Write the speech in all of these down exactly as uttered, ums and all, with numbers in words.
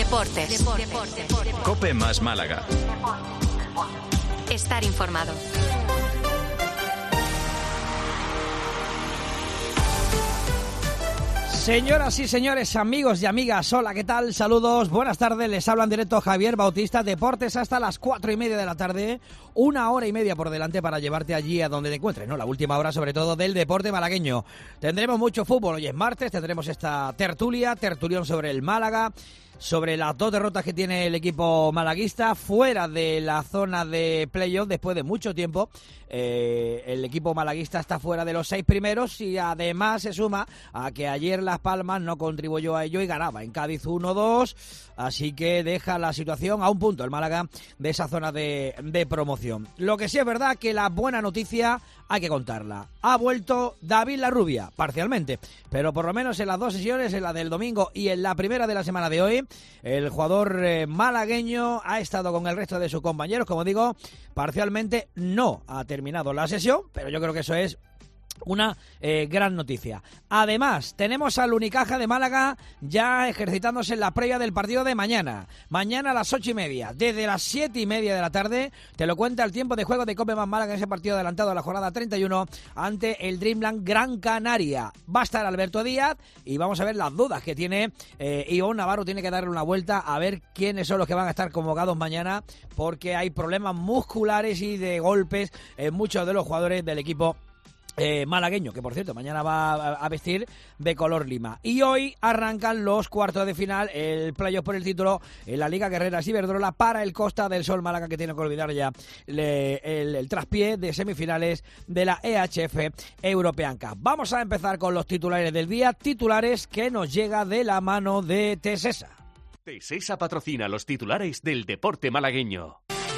Deportes. Deportes. COPE más Málaga. Estar informado. Señoras y señores, amigos y amigas, hola, ¿qué tal? Saludos, buenas tardes, les habla en directo Javier Bautista, Deportes hasta las cuatro y media de la tarde, una hora y media por delante para llevarte allí a donde te encuentres, ¿no? La última hora sobre todo del deporte malagueño. Tendremos mucho fútbol, hoy es martes, tendremos esta tertulia, tertulión sobre el Málaga, sobre las dos derrotas que tiene el equipo malaguista, fuera de la zona de playoff después de mucho tiempo. Eh, el equipo malaguista está fuera de los seis primeros y además se suma a que ayer Las Palmas no contribuyó a ello y ganaba en Cádiz uno dos, así que deja la situación a un punto el Málaga de esa zona de, de promoción. Lo que sí es verdad que la buena noticia hay que contarla. Ha vuelto David Larrubia, parcialmente, pero por lo menos en las dos sesiones, en la del domingo y en la primera de la semana de hoy, el jugador eh, malagueño ha estado con el resto de sus compañeros, como digo, parcialmente no ha terminado la sesión, pero yo creo que eso es una eh, gran noticia. Además, tenemos al Unicaja de Málaga ya ejercitándose en la previa del partido de mañana. Mañana a las ocho y media, desde las siete y media de la tarde, te lo cuenta el tiempo de juego de Cope más Málaga en ese partido adelantado a la jornada treinta y uno ante el Dreamland Gran Canaria. Va a estar Alberto Díaz y vamos a ver las dudas que tiene eh, Ivonne Navarro. Tiene que darle una vuelta a ver quiénes son los que van a estar convocados mañana, porque hay problemas musculares y de golpes en muchos de los jugadores del equipo Eh, malagueño, que por cierto mañana va a, a vestir de color lima. Y hoy arrancan los cuartos de final, el playoff por el título en la Liga Guerreras Iberdrola para el Costa del Sol Málaga, que tiene que olvidar ya le, el, el traspié de semifinales de la E H F European Cup. Vamos a empezar con los titulares del día, titulares que nos llega de la mano de Tesesa. Tesesa patrocina los titulares del deporte malagueño.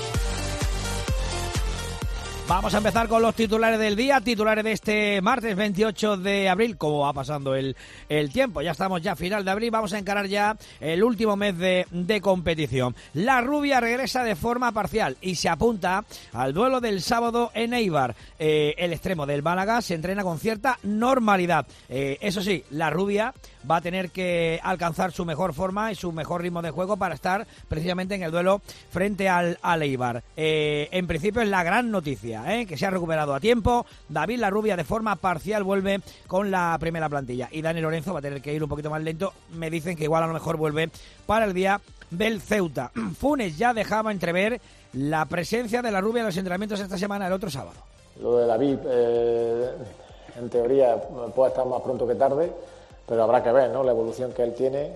Vamos a empezar con los titulares del día, titulares de este martes veintiocho de abril, como va pasando el, el tiempo, ya estamos ya a final de abril, vamos a encarar ya el último mes de, de competición. Larrubia regresa de forma parcial y se apunta al duelo del sábado en Eibar. Eh, el extremo del Málaga se entrena con cierta normalidad. Eh, eso sí, Larrubia va a tener que alcanzar su mejor forma y su mejor ritmo de juego para estar precisamente en el duelo frente al, al Eibar. Eh, en principio es la gran noticia, ¿eh? Que se ha recuperado a tiempo. David Larrubia de forma parcial vuelve con la primera plantilla y Dani Lorenzo va a tener que ir un poquito más lento. Me dicen que igual a lo mejor vuelve para el día del Ceuta. Funes ya dejaba entrever la presencia de Larrubia en los entrenamientos esta semana, el otro sábado. Lo de David, eh, en teoría puede estar más pronto que tarde, pero habrá que ver, ¿no?, la evolución que él tiene.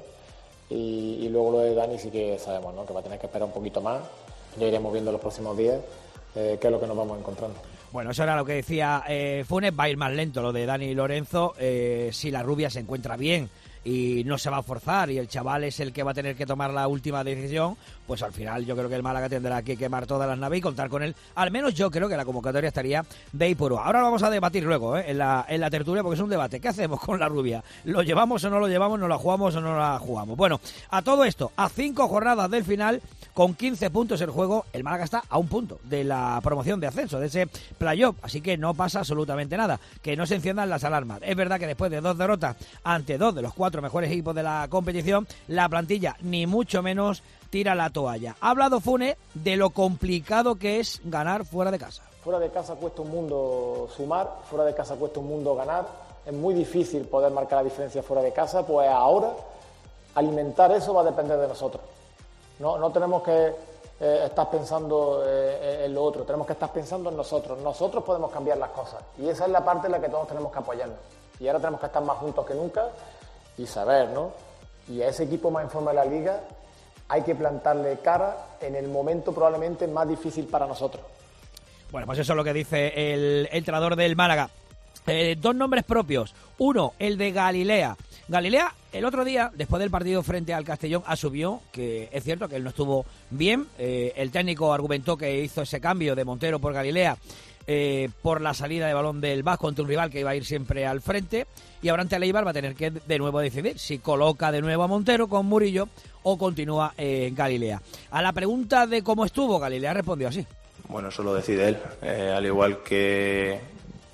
Y, y luego lo de Dani sí que sabemos, ¿no?, que va a tener que esperar un poquito más. Ya iremos viendo los próximos días eh, qué es lo que nos vamos encontrando. Bueno, eso era lo que decía eh, Funes. Va a ir más lento lo de Dani Lorenzo. Eh, si Larrubia se encuentra bien y no se va a forzar y el chaval es el que va a tener que tomar la última decisión, pues al final yo creo que el Málaga tendrá que quemar todas las naves y contar con él. Al menos yo creo que la convocatoria estaría de ahí por ahora. Ahora lo vamos a debatir luego, ¿eh? en, la, en la tertulia, porque es un debate. ¿Qué hacemos con Larrubia? ¿Lo llevamos o no lo llevamos? ¿No la jugamos o no la jugamos? Bueno, a todo esto, a cinco jornadas del final, con quince puntos el juego, el Málaga está a un punto de la promoción de ascenso, de ese playoff, así que no pasa absolutamente nada, que no se enciendan las alarmas. Es verdad que después de dos derrotas ante dos de los cuatro mejores equipos de la competición, la plantilla ni mucho menos tira la toalla. Ha hablado Funes de lo complicado que es ganar fuera de casa. Fuera de casa cuesta un mundo sumar, fuera de casa cuesta un mundo ganar, es muy difícil poder marcar la diferencia fuera de casa, pues ahora alimentar eso va a depender de nosotros. No, no tenemos que eh, estar pensando eh, en lo otro, tenemos que estar pensando en nosotros. Nosotros podemos cambiar las cosas y esa es la parte en la que todos tenemos que apoyarnos. Y ahora tenemos que estar más juntos que nunca y saber, ¿no? Y a ese equipo más en forma de la liga hay que plantarle cara en el momento probablemente más difícil para nosotros. Bueno, pues eso es lo que dice el, el entrenador del Málaga. Eh, dos nombres propios. Uno, el de Galilea. Galilea, el otro día, después del partido frente al Castellón, asumió que es cierto que él no estuvo bien. Eh, el técnico argumentó que hizo ese cambio de Montero por Galilea eh, por la salida de balón del Vasco ante un rival que iba a ir siempre al frente. Y ahora ante el Eibar va a tener que de nuevo decidir si coloca de nuevo a Montero con Murillo o continúa en eh, Galilea. A la pregunta de cómo estuvo, Galilea respondió así. Bueno, eso lo decide él. Eh, al igual que...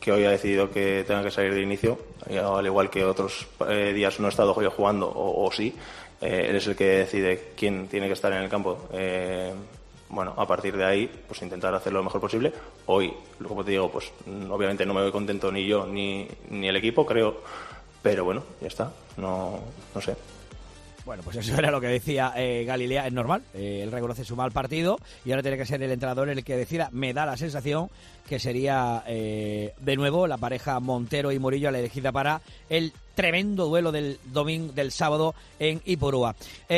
que hoy ha decidido que tenga que salir de inicio, al igual que otros eh, días no he estado jugando o, o sí, eh, él es el que decide quién tiene que estar en el campo. Eh, bueno, a partir de ahí, pues intentar hacerlo lo mejor posible. Hoy, como te digo, pues obviamente no me voy contento ni yo ni, ni el equipo, creo, pero bueno, ya está, no, no sé. Bueno, pues eso era lo que decía eh, Galilea, es normal, eh, él reconoce su mal partido y ahora tiene que ser el entrenador el que decida. Me da la sensación que sería eh, de nuevo la pareja Montero y Murillo la elegida para el tremendo duelo del domingo, del sábado en Ipurúa.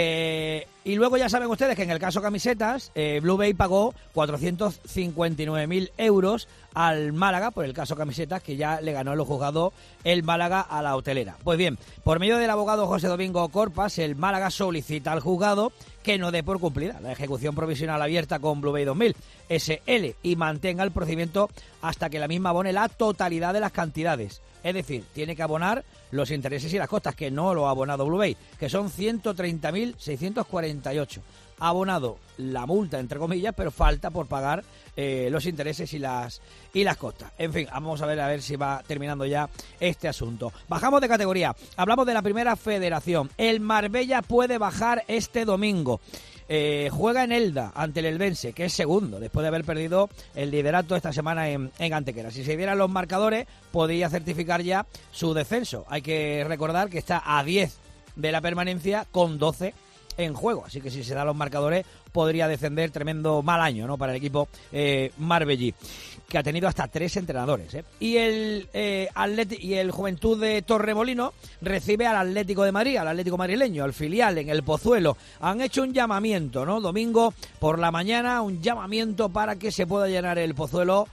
Eh, y luego ya saben ustedes que en el caso camisetas, eh, Blue Bay pagó cuatrocientos cincuenta y nueve mil euros al Málaga por el caso camisetas, que ya le ganó en los juzgados el Málaga a la hotelera. Pues bien, por medio del abogado José Domingo Corpas, el Málaga solicita al juzgado que no dé por cumplida la ejecución provisional abierta con Blue Bay dos mil S L y mantenga el procedimiento hasta que la misma abone la totalidad de las cantidades. Es decir, tiene que abonar los intereses y las costas, que no lo ha abonado Blue Bay, que son ciento treinta mil seiscientos cuarenta y ocho. Ha abonado la multa, entre comillas, pero falta por pagar eh, los intereses y las y las costas. En fin, vamos a ver a ver si va terminando ya este asunto. Bajamos de categoría. Hablamos de la primera federación. El Marbella puede bajar este domingo. Eh, juega en Elda ante el Eldense, que es segundo, después de haber perdido el liderato esta semana en, en Antequera. Si se dieran los marcadores, podría certificar ya su descenso. Hay que recordar que está a diez de la permanencia con doce en juego, así que si se dan los marcadores podría descender. Tremendo mal año, ¿no?, para el equipo eh, marbellí, que ha tenido hasta tres entrenadores, ¿eh? Y el eh, Atleti- y el Juventud de Torremolinos recibe al Atlético de Madrid, al Atlético madrileño, al filial en el Pozuelo. Han hecho un llamamiento, ¿no?, domingo por la mañana, un llamamiento para que se pueda llenar el Pozuelo.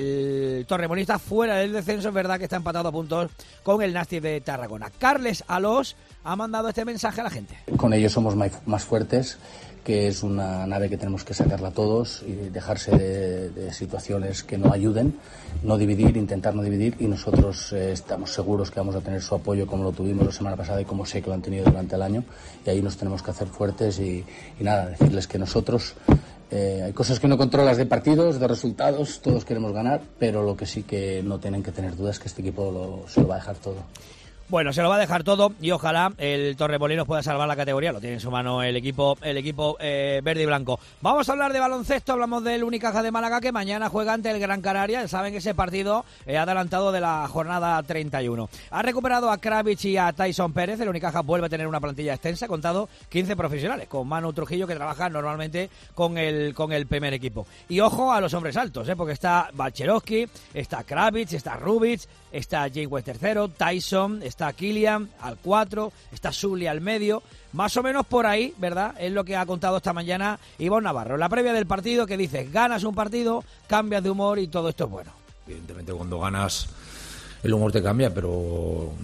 El torremonista fuera del descenso, es verdad que está empatado a puntos con el Nasti de Tarragona. Carles Alós ha mandado este mensaje a la gente. Con ellos somos más fuertes, que es una nave que tenemos que sacarla todos y dejarse de, de situaciones que no ayuden, no dividir, intentar no dividir, y nosotros eh, estamos seguros que vamos a tener su apoyo como lo tuvimos la semana pasada y como sé que lo han tenido durante el año, y ahí nos tenemos que hacer fuertes y, y nada, decirles que nosotros eh, hay cosas que no controlas de partidos, de resultados, todos queremos ganar, pero lo que sí que no tienen que tener dudas es que este equipo lo, se lo va a dejar todo. Bueno, se lo va a dejar todo y ojalá el Torremolinos pueda salvar la categoría. Lo tiene en su mano el equipo el equipo eh, verde y blanco. Vamos a hablar de baloncesto. Hablamos del Unicaja de Málaga, que mañana juega ante el Gran Canaria. Saben que ese partido eh, adelantado de la jornada treinta y uno. Ha recuperado a Kravitz y a Tyson Pérez. El Unicaja vuelve a tener una plantilla extensa. Ha contado quince profesionales, con Manu Trujillo, que trabaja normalmente con el con el primer equipo. Y ojo a los hombres altos, eh, porque está Balcherowski, está Kravitz, está Rubitz, está Jake West tercero, Tyson, está Killian al cuatro, está Sully al medio, más o menos por ahí, ¿verdad? Es lo que ha contado esta mañana Ivonne Navarro. La previa del partido, que dice, ganas un partido, cambias de humor y todo esto es bueno. Evidentemente cuando ganas el humor te cambia, pero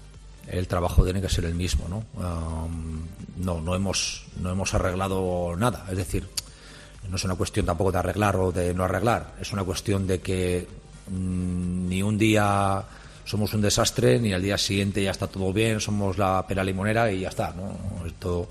el trabajo tiene que ser el mismo, ¿no? Um, no, no hemos, no hemos arreglado nada, es decir, no es una cuestión tampoco de arreglar o de no arreglar, es una cuestión de que mmm, ni un día somos un desastre, ni al día siguiente ya está todo bien, somos la pera limonera y ya está, ¿no? Esto,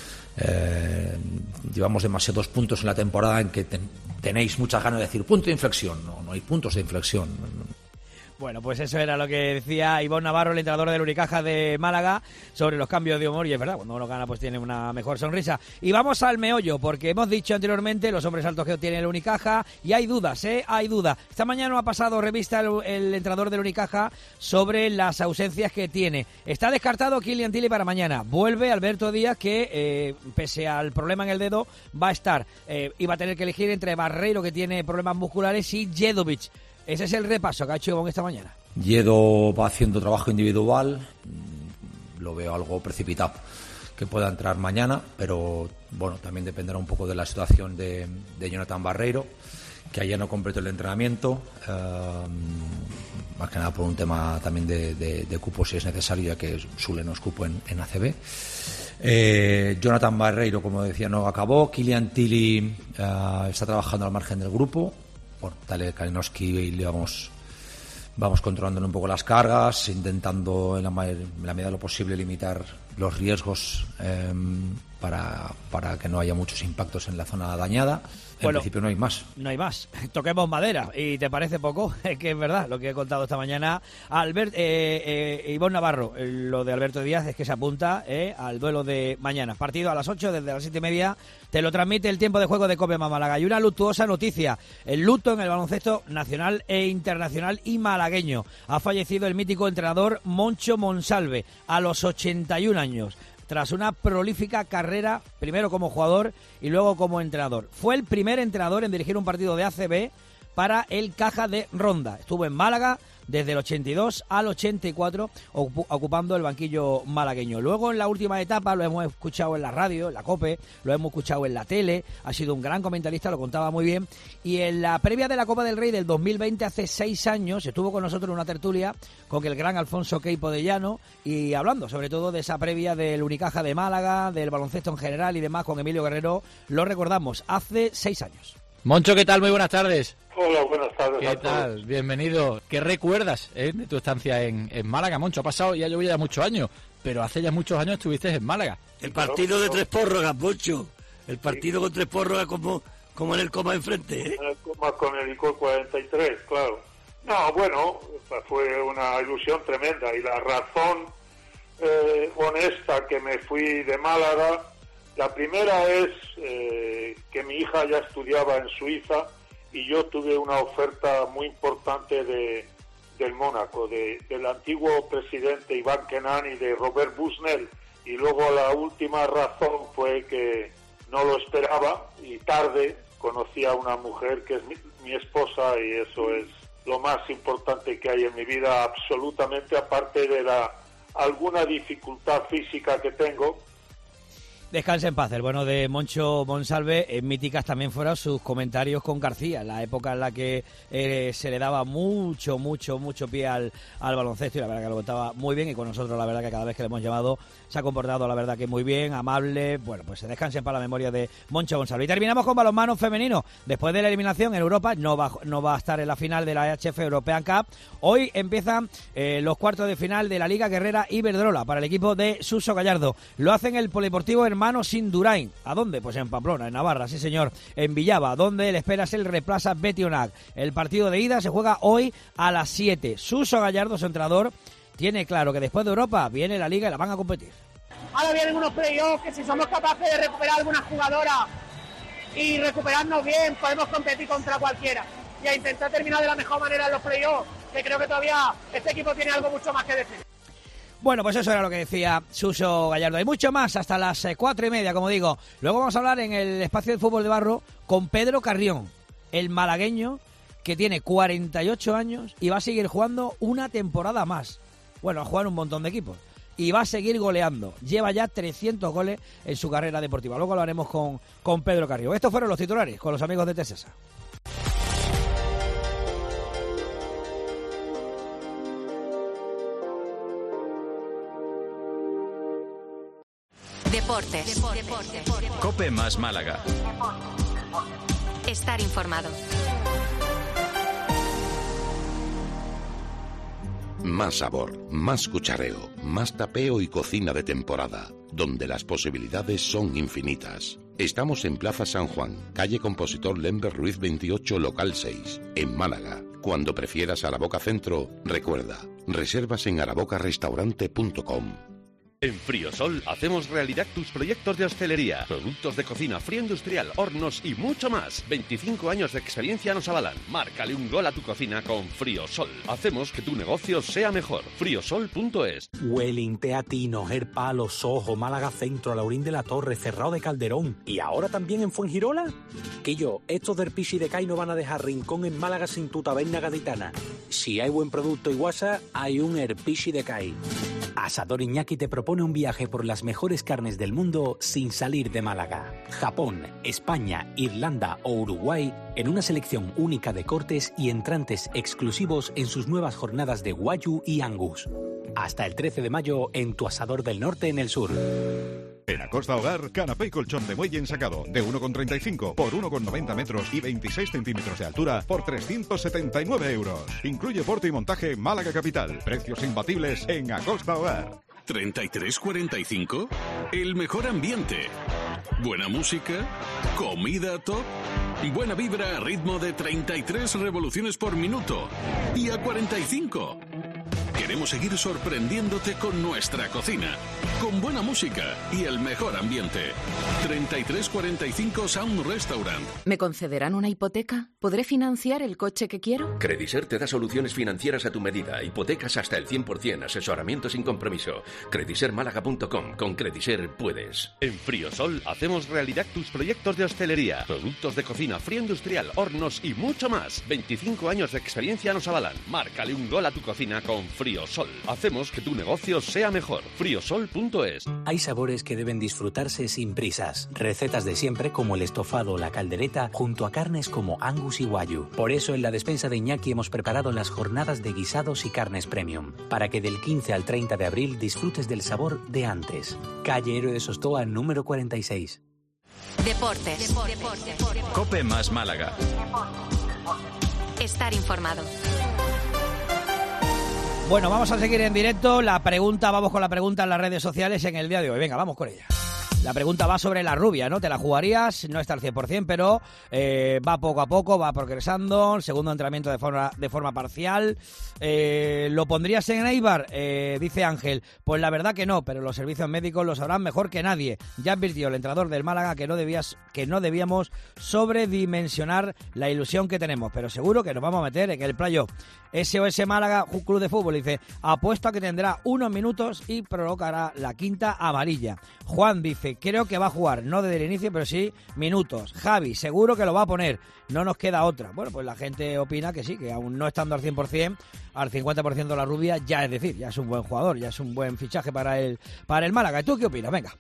eh, llevamos demasiados puntos en la temporada en que ten, tenéis muchas ganas de decir punto de inflexión. No, no hay puntos de inflexión. Bueno, pues eso era lo que decía Ivonne Navarro, el entrenador del Unicaja de Málaga, sobre los cambios de humor, y es verdad, cuando uno gana pues tiene una mejor sonrisa. Y vamos al meollo, porque hemos dicho anteriormente los hombres altos que tiene el Unicaja, y hay dudas, ¿eh? Hay dudas. Esta mañana ha pasado revista el, el entrenador del Unicaja sobre las ausencias que tiene. Está descartado Kylian Tilly para mañana. Vuelve Alberto Díaz, que eh, pese al problema en el dedo, va a estar. Eh, y va a tener que elegir entre Barreiro, que tiene problemas musculares, y Jedovic. Ese es el repaso que ha hecho Ivonne esta mañana. Yedo va haciendo trabajo individual, lo veo algo precipitado que pueda entrar mañana, pero bueno, también dependerá un poco de la situación de, de Jonathan Barreiro, que ayer no completó el entrenamiento, eh, más que nada por un tema también de, de, de cupo, si es necesario, ya que Sule no es cupo en, en A C B. Eh, Jonathan Barreiro, como decía, no acabó. Kylian Tilly eh, está trabajando al margen del grupo. Por Tale Kalinowski y le vamos, vamos controlando un poco las cargas, intentando en la, en la medida de lo posible limitar los riesgos eh, para, para que no haya muchos impactos en la zona dañada. En bueno, principio no hay más. No hay más. Toquemos madera. ¿Y te parece poco? Es que es verdad lo que he contado esta mañana. Albert, eh, eh, Ivonne Navarro, lo de Alberto Díaz es que se apunta eh, al duelo de mañana. Partido a las ocho, desde las siete y media. Te lo transmite el tiempo de juego de Cope Málaga. Y una luctuosa noticia. El luto en el baloncesto nacional e internacional y malagueño. Ha fallecido el mítico entrenador Moncho Monsalve a los ochenta y un años. Tras una prolífica carrera, primero como jugador y luego como entrenador. Fue el primer entrenador en dirigir un partido de A C B para el Caja de Ronda. Estuvo en Málaga desde el ochenta y dos al ochenta y cuatro, ocupando el banquillo malagueño. Luego, en la última etapa, lo hemos escuchado en la radio, en la COPE, lo hemos escuchado en la tele, ha sido un gran comentarista, lo contaba muy bien. Y en la previa de la Copa del Rey del dos mil veinte, hace seis años, estuvo con nosotros en una tertulia con el gran Alfonso Queipo de Llano, y hablando sobre todo de esa previa del Unicaja de Málaga, del baloncesto en general y demás, con Emilio Guerrero, lo recordamos, hace seis años. Moncho, ¿qué tal? Muy buenas tardes. Hola, buenas tardes. ¿Qué tal? Bienvenido. ¿Qué recuerdas eh, de tu estancia en, en Málaga, Moncho? Ha pasado ya, yo ya muchos años, pero hace ya muchos años estuviste en Málaga. El partido de tres prórrogas, Moncho. El partido sí. con tres prórrogas como, como en el coma enfrente, ¿eh? En el coma con el Icor cuarenta y tres, claro. No, bueno, fue una ilusión tremenda y la razón eh, honesta que me fui de Málaga, la primera es eh, que mi hija ya estudiaba en Suiza y yo tuve una oferta muy importante de del Mónaco, de, del antiguo presidente Iván Kenan y de Robert Busnel. Y luego la última razón fue que no lo esperaba y tarde conocí a una mujer que es mi, mi esposa, y eso es lo más importante que hay en mi vida, absolutamente, aparte de la alguna dificultad física que tengo. Descanse en paz, el bueno de Moncho Monsalve. En míticas también fueron sus comentarios con García, en la época en la que eh, se le daba mucho, mucho, mucho pie al, al baloncesto, y la verdad que lo contaba muy bien, y con nosotros la verdad que cada vez que le hemos llamado se ha comportado la verdad que muy bien, amable. Bueno, pues se descansen para la memoria de Moncho Monsalve. Y terminamos con balonmano femenino. Después de la eliminación en Europa, no va, no va a estar en la final de la E H F European Cup. Hoy empiezan eh, los cuartos de final de la Liga Guerrera Iberdrola para el equipo de Suso Gallardo. Lo hacen el Polideportivo Hermanos Indurain. ¿A dónde? Pues en Pamplona, en Navarra, sí señor, en Villava, donde le esperas el Replaza Betionac. El partido de ida se juega hoy a las siete. Suso Gallardo, su entrenador, tiene claro que después de Europa viene la Liga y la van a competir. Ahora vienen unos playoffs que si somos capaces de recuperar algunas jugadoras y recuperarnos bien, podemos competir contra cualquiera y a intentar terminar de la mejor manera en los playoffs, que creo que todavía este equipo tiene algo mucho más que decir. Bueno, pues eso era lo que decía Suso Gallardo. Hay mucho más hasta las cuatro y media, como digo. Luego vamos a hablar en el espacio de fútbol de barro con Pedro Carrión, el malagueño que tiene cuarenta y ocho años y va a seguir jugando una temporada más. Bueno, a jugar un montón de equipos. Y va a seguir goleando. Lleva ya trescientos goles en su carrera deportiva. Luego lo haremos con, con Pedro Carrión. Estos fueron los titulares con los amigos de Tesesa. Deportes. Deportes. Cope más Málaga. Estar informado. Más sabor, más cuchareo, más tapeo y cocina de temporada, donde las posibilidades son infinitas. Estamos en Plaza San Juan, calle Compositor Lember Ruiz veintiocho, local seis, en Málaga. Cuando prefieras Araboca Centro, recuerda, reservas en araboca restaurante punto com. En Friosol hacemos realidad tus proyectos de hostelería, productos de cocina, frío industrial, hornos y mucho más. veinticinco años de experiencia nos avalan. Márcale un gol a tu cocina con Friosol. Hacemos que tu negocio sea mejor. friosol punto es. Welling, Teatino, Gerpalo, Sojo, Málaga Centro, Laurín de la Torre, Cerrado de Calderón y ahora también en Fuengirola. Que yo, estos del Pichi de Cai no van a dejar rincón en Málaga sin tu taberna gaditana. Si hay buen producto y guasa, hay un Herpichi de Cai. Asador Iñaki te propone un viaje por las mejores carnes del mundo sin salir de Málaga. Japón, España, Irlanda o Uruguay en una selección única de cortes y entrantes exclusivos en sus nuevas jornadas de Wagyu y Angus. Hasta el trece de mayo en tu Asador del Norte en el sur. En Acosta Hogar, canapé y colchón de muelle ensacado de uno con treinta y cinco por uno con noventa metros y veintiséis centímetros de altura por trescientos setenta y nueve euros. Incluye porte y montaje Málaga Capital. Precios imbatibles en Acosta Hogar. ¿treinta y tres cuarenta y cinco? El mejor ambiente. Buena música. Comida top. Buena vibra a ritmo de treinta y tres revoluciones por minuto. Y a cuarenta y cinco. Queremos seguir sorprendiéndote con nuestra cocina, con buena música y el mejor ambiente. treinta y tres cuarenta y cinco Sound Restaurant. ¿Me concederán una hipoteca? ¿Podré financiar el coche que quiero? Crediser te da soluciones financieras a tu medida, hipotecas hasta el cien por ciento, asesoramiento sin compromiso. crediser málaga punto com. Con Crediser puedes. En Friosol hacemos realidad tus proyectos de hostelería, productos de cocina, frío industrial, hornos y mucho más. veinticinco años de experiencia nos avalan. Márcale un gol a tu cocina con Friosol. Hacemos que tu negocio sea mejor. friosol punto es. Hay sabores que deben disfrutarse sin prisas. Recetas de siempre como el estofado o la caldereta junto a carnes como Angus y Wagyu. Por eso en la despensa de Iñaki hemos preparado las jornadas de guisados y carnes premium, para que del quince al treinta de abril disfrutes del sabor de antes. Calle Héroe de Sostoa número cuarenta y seis. Deportes. Deportes. Cope más Málaga. Estar informado. Bueno, vamos a seguir en directo. La pregunta, vamos con la pregunta en las redes sociales en el día de hoy. Venga, vamos con ella. La pregunta va sobre la rubia, ¿no? ¿Te la jugarías? No está al cien por ciento, pero eh, va poco a poco, va progresando. Segundo entrenamiento de forma, de forma parcial. Eh, ¿Lo pondrías en Eibar? Eh, dice Ángel. Pues la verdad que no, pero los servicios médicos lo sabrán mejor que nadie. Ya advirtió el entrenador del Málaga que no, debías, que no debíamos sobredimensionar la ilusión que tenemos, pero seguro que nos vamos a meter en el playoff. S O S Málaga Club de Fútbol dice, apuesto a que tendrá unos minutos y provocará la quinta amarilla. Juan dice, creo que va a jugar, no desde el inicio, pero sí minutos. Javi, seguro que lo va a poner, no nos queda otra. Bueno, pues la gente opina que sí, que aún no estando al cien por ciento, al cincuenta por ciento la rubia, ya es decir, ya es un buen jugador, ya es un buen fichaje para el, para el Málaga. ¿Y tú qué opinas? Venga.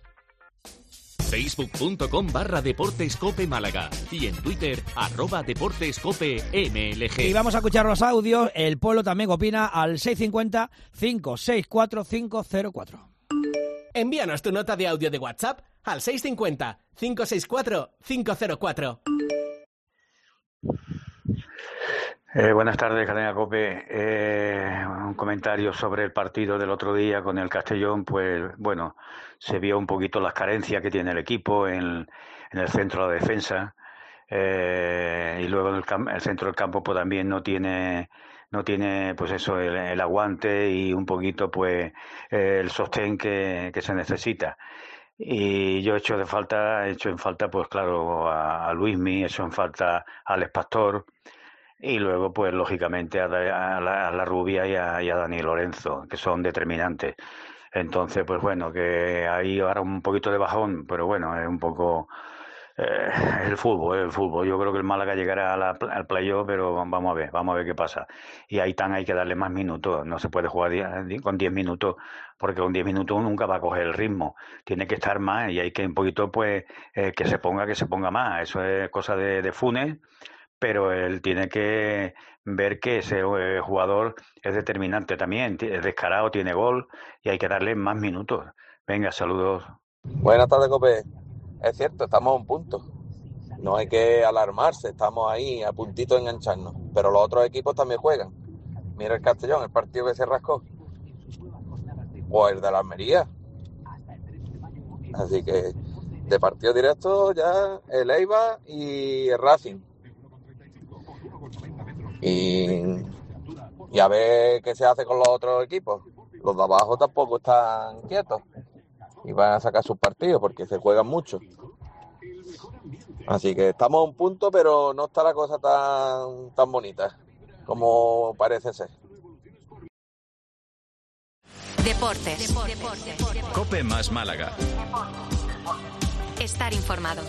Facebook.com barra Deportescope Málaga y en Twitter arroba Deportescope M L G. Y vamos a escuchar los audios. El Polo también opina al seis cinco cero, cinco seis cuatro, cinco cero cuatro. Envíanos tu nota de audio de WhatsApp al seis cinco cero, cinco seis cuatro, cinco cero cuatro. Eh, buenas tardes, Cadena COPE. Eh, un comentario sobre el partido del otro día con el Castellón. Pues bueno, se vio un poquito las carencias que tiene el equipo en, en el centro de la defensa. Eh, y luego en el, cam- el centro del campo pues también no tiene no tiene pues eso el, el aguante y un poquito pues eh, el sostén que, que se necesita. Y yo he hecho de falta, he hecho en falta pues claro a, a Luismi, he hecho en falta a Alex Pastor. Y luego, pues, lógicamente, a, a, la, a la Rubia y a, y a Dani Lorenzo, que son determinantes. Entonces, pues bueno, que hay ahora un poquito de bajón, pero bueno, es un poco eh, el fútbol, el fútbol. Yo creo que el Málaga llegará a la, al playoff, pero vamos a ver, vamos a ver qué pasa. Y ahí tan hay que darle más minutos, no se puede jugar diez, con diez minutos, porque con diez minutos nunca va a coger el ritmo. Tiene que estar más y hay que un poquito, pues, eh, que se ponga, que se ponga más. Eso es cosa de, de Funes. Pero él tiene que ver que ese eh, jugador es determinante también, es descarado, tiene gol y hay que darle más minutos. Venga, saludos. Buenas tardes, Cope. Es cierto, estamos a un punto. No hay que alarmarse, estamos ahí a puntito de engancharnos. Pero los otros equipos también juegan. Mira el Castellón, el partido que se rascó. O el de la Almería. Así que de partido directo ya el Eibar y el Racing. Y, y a ver qué se hace con los otros equipos. Los de abajo tampoco están quietos y van a sacar sus partidos porque se juegan mucho. Así que estamos a un punto, pero no está la cosa tan, tan bonita como parece ser. Deportes. Deportes. Cope más Málaga. Estar informado.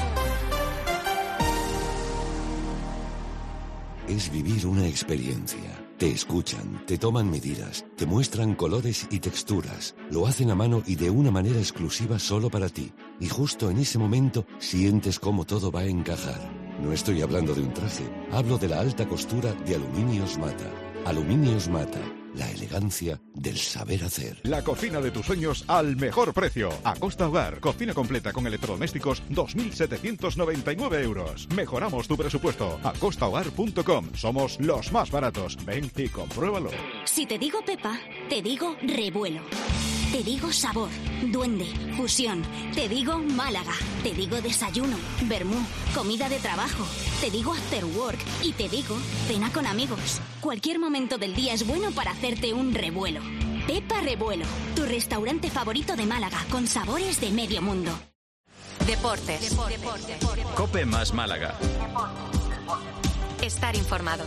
Es vivir una experiencia. Te escuchan, te toman medidas, te muestran colores y texturas. Lo hacen a mano y de una manera exclusiva solo para ti. Y justo en ese momento sientes cómo todo va a encajar. No estoy hablando de un traje, hablo de la alta costura de Aluminios Mata. Aluminios Mata, la elegancia del saber hacer. La cocina de tus sueños al mejor precio. Acosta Hogar, cocina completa con electrodomésticos, dos mil setecientos noventa y nueve euros. Mejoramos tu presupuesto. acosta hogar punto com. Somos los más baratos. Ven y compruébalo. Si te digo Pepa, te digo revuelo. Te digo sabor, duende, fusión. Te digo Málaga. Te digo desayuno, vermú, comida de trabajo. Te digo after work y te digo cena con amigos. Cualquier momento del día es bueno para hacerte un revuelo. Pepa Revuelo, tu restaurante favorito de Málaga con sabores de medio mundo. Deportes. Deportes. Cope más Málaga. Estar informado.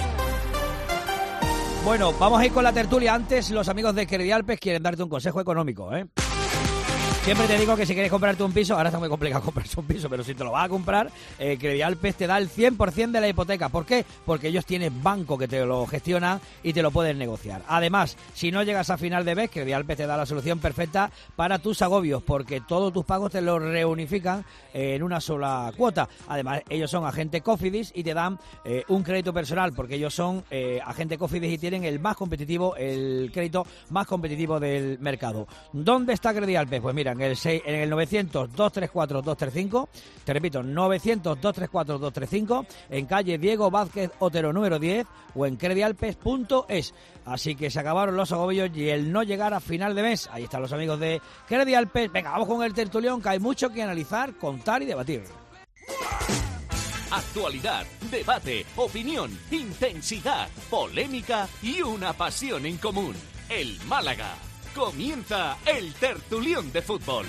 Bueno, vamos a ir con la tertulia. Antes, los amigos de Credialpes quieren darte un consejo económico, ¿eh? Siempre te digo que si quieres comprarte un piso, ahora está muy complicado comprarse un piso, pero si te lo vas a comprar, eh, Credialpes te da el cien por ciento de la hipoteca. ¿Por qué? Porque ellos tienen banco que te lo gestiona y te lo pueden negociar. Además, si no llegas a final de mes, Credialpes te da la solución perfecta para tus agobios, porque todos tus pagos te los reunifican eh, en una sola cuota. Además, ellos son agente Cofidis y te dan eh, un crédito personal, porque ellos son eh, agente Cofidis y tienen el más competitivo, el crédito más competitivo del mercado. ¿Dónde está Credialpes? Pues mira, en el, seis, en el novecientos, dos tres cuatro, dos tres cinco, te repito, novecientos, dos tres cuatro, dos tres cinco, en calle Diego Vázquez Otero número diez o en credialpes punto es. Así que se acabaron los agobios y el no llegar a final de mes. Ahí están los amigos de Credialpes. Venga, vamos con el tertulión, que hay mucho que analizar, contar y debatir. Actualidad, debate, opinión, intensidad, polémica y una pasión en común. El Málaga. Comienza el tertulión de fútbol.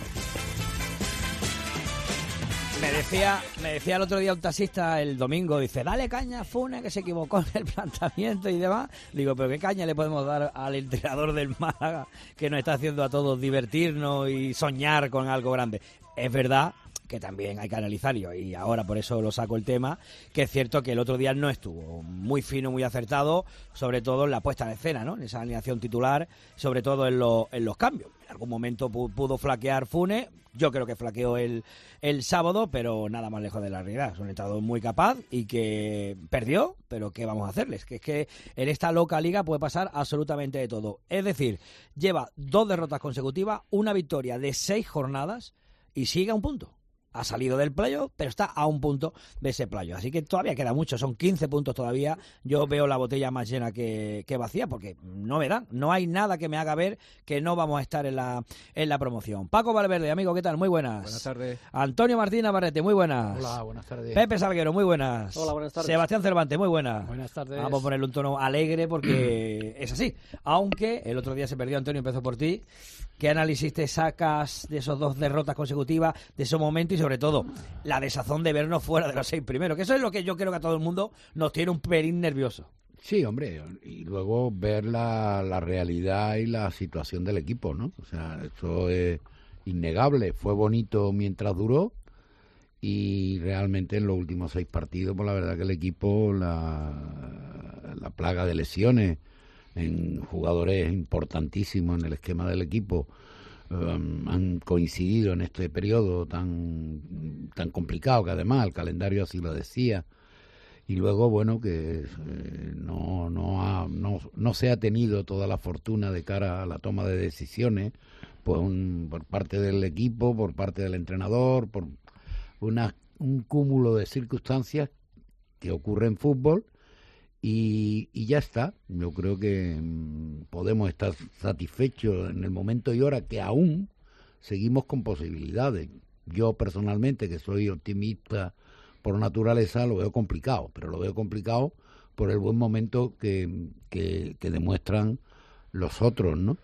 Me decía, me decía el otro día un taxista el domingo, dice, dale caña a Funes, que se equivocó en el planteamiento y demás. Digo, pero ¿qué caña le podemos dar al entrenador del Málaga que nos está haciendo a todos divertirnos y soñar con algo grande? Es verdad que también hay que analizarlo, y ahora por eso lo saco el tema, que es cierto que el otro día no estuvo muy fino, muy acertado, sobre todo en la puesta en escena, ¿no? En esa alineación titular, sobre todo en, lo, en los cambios. En algún momento pudo flaquear Funes, yo creo que flaqueó el, el sábado, pero nada más lejos de la realidad. Es un entrenador muy capaz y que perdió, pero ¿qué vamos a hacerles? Que es que en esta loca liga puede pasar absolutamente de todo. Es decir, lleva dos derrotas consecutivas, una victoria de seis jornadas y sigue a un punto. Ha salido del playoff, pero está a un punto de ese playoff. Así que todavía queda mucho, son quince puntos todavía. Yo veo la botella más llena que, que vacía, porque no me dan. No hay nada que me haga ver que no vamos a estar en la en la promoción. Paco Valverde, amigo, ¿qué tal? Muy buenas. Buenas tardes. Antonio Martín Navarrete, muy buenas. Hola, buenas tardes. Pepe Salguero, muy buenas. Hola, buenas tardes. Sebastián Cervantes, muy buenas. Buenas tardes. Vamos a ponerle un tono alegre porque es así. Aunque el otro día se perdió, Antonio, empezó por ti. ¿Qué análisis te sacas de esos dos derrotas consecutivas, de esos momentos y sobre todo la desazón de vernos fuera de los seis primeros? Que eso es lo que yo creo que a todo el mundo nos tiene un pelín nervioso. Sí, hombre, y luego ver la, la realidad y la situación del equipo, ¿no? O sea, eso es innegable. Fue bonito mientras duró y realmente en los últimos seis partidos, pues la verdad que el equipo, la, la plaga de lesiones en jugadores importantísimos en el esquema del equipo, um, han coincidido en este periodo tan tan complicado, que además el calendario así lo decía, y luego bueno que eh, no no, ha, no no se ha tenido toda la fortuna de cara a la toma de decisiones, pues un, por parte del equipo, por parte del entrenador, por una un cúmulo de circunstancias que ocurre en fútbol. Y, y ya está. Yo creo que mmm, podemos estar satisfechos en el momento y hora que aún seguimos con posibilidades. Yo personalmente, que soy optimista por naturaleza, lo veo complicado, pero lo veo complicado por el buen momento que, que, que demuestran los otros, ¿no?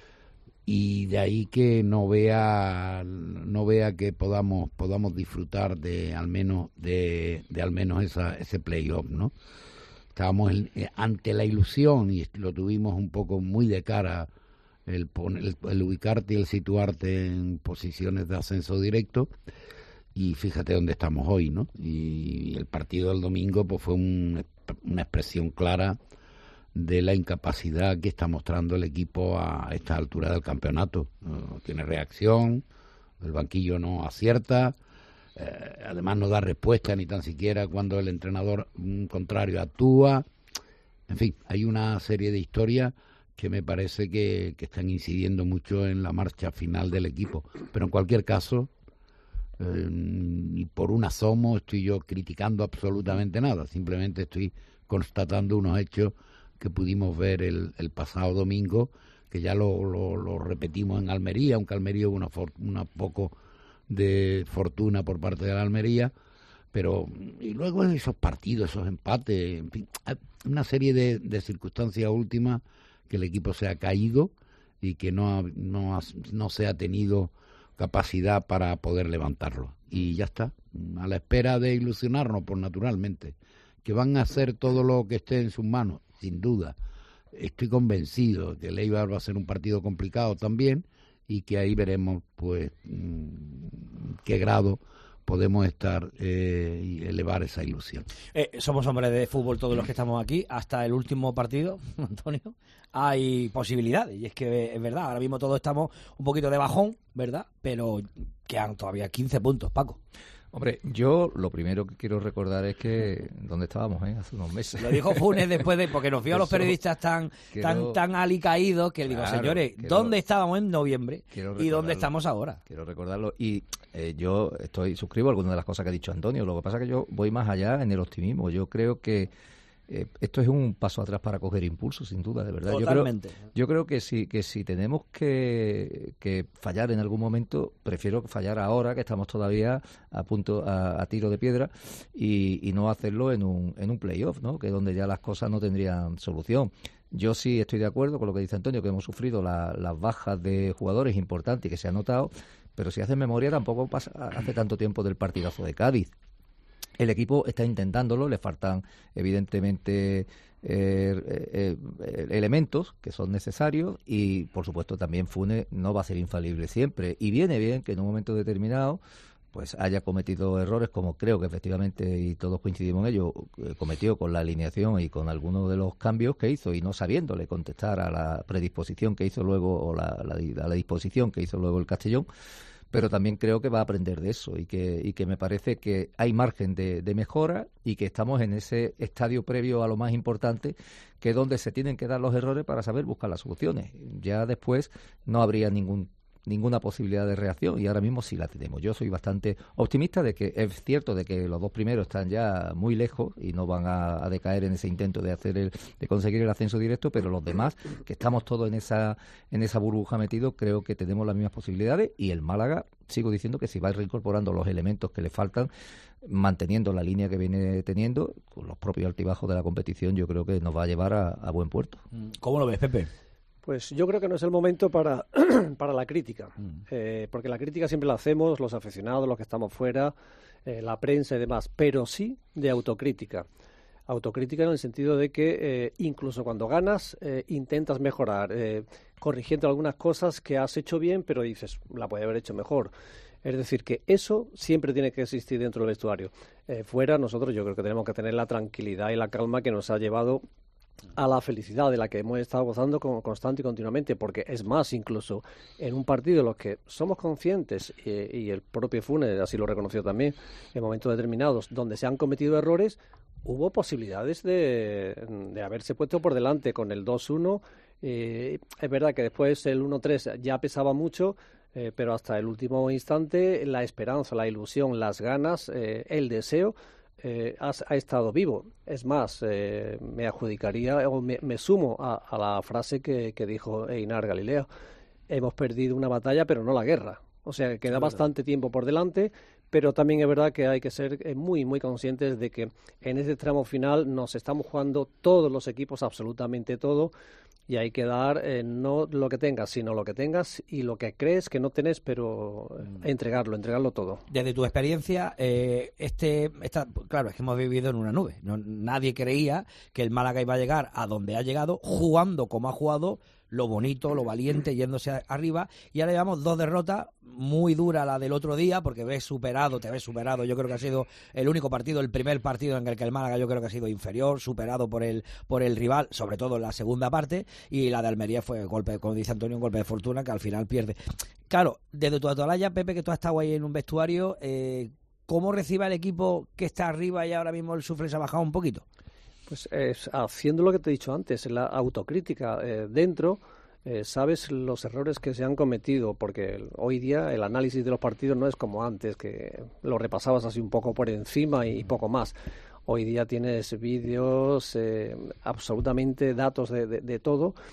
Y de ahí que no vea no vea que podamos podamos disfrutar de al menos de, de al menos esa, ese playoff, ¿no? Estábamos en, eh, ante la ilusión y lo tuvimos un poco muy de cara el, el, el ubicarte y el situarte en posiciones de ascenso directo, y fíjate dónde estamos hoy, ¿no? Y, y el partido del domingo pues fue un, una expresión clara de la incapacidad que está mostrando el equipo a esta altura del campeonato. No tiene reacción, el banquillo no acierta. Eh, además no da respuesta ni tan siquiera cuando el entrenador mm, contrario actúa. En fin, hay una serie de historias que me parece que, que están incidiendo mucho en la marcha final del equipo, pero en cualquier caso eh, ni por un asomo estoy yo criticando absolutamente nada, simplemente estoy constatando unos hechos que pudimos ver el, el pasado domingo, que ya lo, lo, lo repetimos en Almería, aunque Almería hubo una, for, una poco de fortuna por parte de la Almería, pero y luego esos partidos, esos empates, en fin, una serie de, de circunstancias últimas que el equipo se ha caído y que no, ha, no, ha, no se ha tenido capacidad para poder levantarlo. Y ya está, a la espera de ilusionarnos, pues naturalmente, que van a hacer todo lo que esté en sus manos, sin duda. Estoy convencido que el Eibar va a ser un partido complicado también y que ahí veremos pues qué grado podemos estar eh, y elevar esa ilusión. Eh, somos hombres de fútbol todos los que estamos aquí, hasta el último partido, Antonio, hay posibilidades, y es que es verdad, ahora mismo todos estamos un poquito de bajón, ¿verdad? Pero quedan todavía quince puntos, Paco. Hombre, yo lo primero que quiero recordar es que ¿dónde estábamos, eh? Hace unos meses. Lo dijo Funes después de, porque nos vio a los periodistas tan quiero, tan tan alicaídos que claro, digo, señores, quiero, ¿dónde estábamos en noviembre y dónde estamos ahora? Quiero recordarlo y eh, yo estoy suscribo a algunas de las cosas que ha dicho Antonio. Lo que pasa es que yo voy más allá en el optimismo. Yo creo que Eh, esto es un paso atrás para coger impulso, sin duda, de verdad. Totalmente. Yo creo, yo creo que si que si tenemos que, que fallar en algún momento, prefiero fallar ahora, que estamos todavía a punto a, a tiro de piedra, y, y no hacerlo en un en un playoff, ¿no? Que es donde ya las cosas no tendrían solución. Yo sí estoy de acuerdo con lo que dice Antonio, que hemos sufrido la, las bajas de jugadores importantes y que se ha notado, pero si haces memoria tampoco pasa hace tanto tiempo del partidazo de Cádiz. El equipo está intentándolo, le faltan evidentemente eh, eh, eh, elementos que son necesarios y por supuesto también Funes no va a ser infalible siempre y viene bien que en un momento determinado pues haya cometido errores como creo que efectivamente y todos coincidimos en ello, eh, cometió con la alineación y con algunos de los cambios que hizo y no sabiéndole contestar a la predisposición que hizo luego o la, la, a la disposición que hizo luego el Castellón. Pero también creo que va a aprender de eso y que y que me parece que hay margen de, de mejora y que estamos en ese estadio previo a lo más importante, que es donde se tienen que dar los errores para saber buscar las soluciones. Ya después no habría ningún ninguna posibilidad de reacción y ahora mismo sí la tenemos. Yo soy bastante optimista de que es cierto de que los dos primeros están ya muy lejos y no van a, a decaer en ese intento de hacer el de conseguir el ascenso directo, pero los demás que estamos todos en esa en esa burbuja metidos creo que tenemos las mismas posibilidades y el Málaga sigo diciendo que si va reincorporando los elementos que le faltan, manteniendo la línea que viene teniendo con los propios altibajos de la competición, yo creo que nos va a llevar a, a buen puerto. ¿Cómo lo ves, Pepe? Pues yo creo que no es el momento para, para la crítica, mm. eh, porque la crítica siempre la hacemos los aficionados, los que estamos fuera, eh, la prensa y demás, pero sí de autocrítica. Autocrítica en el sentido de que eh, incluso cuando ganas eh, intentas mejorar, eh, corrigiendo algunas cosas que has hecho bien, pero dices, la podía haber hecho mejor. Es decir, que eso siempre tiene que existir dentro del vestuario. Eh, fuera, nosotros yo creo que tenemos que tener la tranquilidad y la calma que nos ha llevado a la felicidad de la que hemos estado gozando con, constante y continuamente, porque es más, incluso en un partido en los que somos conscientes, y, y el propio Funes así lo reconoció también, en momentos determinados, donde se han cometido errores, hubo posibilidades de, de haberse puesto por delante con el dos uno. Eh, es verdad que después el uno tres ya pesaba mucho, eh, pero hasta el último instante la esperanza, la ilusión, las ganas, eh, el deseo Eh, ha, ha estado vivo. Es más, eh, me adjudicaría o me, me sumo a, a la frase que, que dijo Einar Galileo. Hemos perdido una batalla, pero no la guerra. O sea, que queda bastante tiempo por delante, pero también es verdad que hay que ser eh, muy, muy conscientes de que en este tramo final nos estamos jugando todos los equipos, absolutamente todo, y hay que dar eh, no lo que tengas, sino lo que tengas y lo que crees que no tenés, pero eh, entregarlo, entregarlo todo. Desde tu experiencia, eh, este, esta, claro, es que hemos vivido en una nube. No, nadie creía que el Málaga iba a llegar a donde ha llegado, jugando como ha jugado, lo bonito, lo valiente, yéndose a, arriba, y ahora llevamos dos derrotas, muy dura la del otro día, porque ves superado, te ves superado. Yo creo que ha sido el único partido, el primer partido en el que el Málaga yo creo que ha sido inferior, superado por el por el rival, sobre todo en la segunda parte, y la de Almería fue golpe, como dice Antonio, un golpe de fortuna que al final pierde. Claro, desde tu atalaya, Pepe, que tú has estado ahí en un vestuario, eh, ¿cómo recibe el equipo que está arriba y ahora mismo el sufre se ha bajado un poquito? Pues eh, haciendo lo que te he dicho antes, la autocrítica eh, dentro, eh, sabes los errores que se han cometido, porque el, hoy día el análisis de los partidos no es como antes, que lo repasabas así un poco por encima y, y poco más. Hoy día tienes vídeos, eh, absolutamente datos de, de, de todo,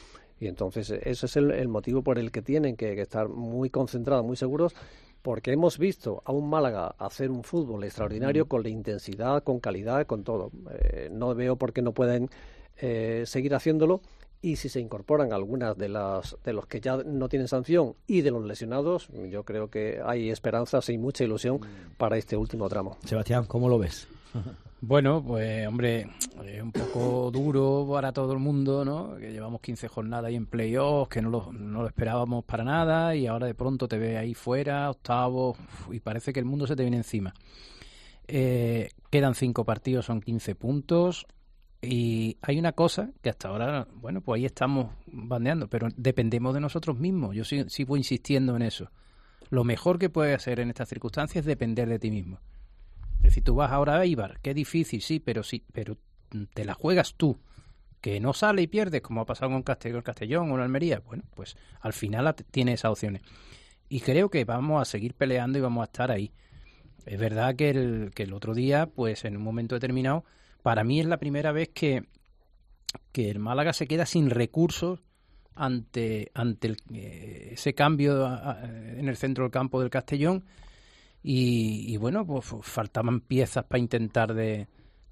Y entonces ese es el, el motivo por el que tienen que, que estar muy concentrados, muy seguros, porque hemos visto a un Málaga hacer un fútbol extraordinario, mm. con la intensidad, con calidad, con todo. Eh, no veo por qué no pueden eh, seguir haciéndolo, y si se incorporan algunas de las de los que ya no tienen sanción y de los lesionados, yo creo que hay esperanzas y mucha ilusión mm. para este último tramo. Sebastián, ¿cómo lo ves? Bueno, pues hombre, es un poco duro para todo el mundo, ¿no? Que llevamos quince jornadas ahí en playoffs, que no lo, no lo esperábamos para nada, y ahora de pronto te ves ahí fuera, octavo, y parece que el mundo se te viene encima. Eh, quedan cinco partidos, son quince puntos, y hay una cosa que hasta ahora, bueno, pues ahí estamos bandeando, pero dependemos de nosotros mismos. Yo sigo, sigo insistiendo en eso. Lo mejor que puedes hacer en estas circunstancias es depender de ti mismo. Es decir, tú vas ahora a Eibar, qué difícil, sí, pero sí, pero te la juegas tú, que no sale y pierdes, como ha pasado con Castellón, Castellón o en Almería. Bueno, pues al final tiene esas opciones. Y creo que vamos a seguir peleando y vamos a estar ahí. Es verdad que el, que el otro día, pues en un momento determinado, para mí es la primera vez que, que el Málaga se queda sin recursos ante, ante el, eh, ese cambio a, a, en el centro del campo del Castellón. Y, y bueno, pues faltaban piezas para intentar de,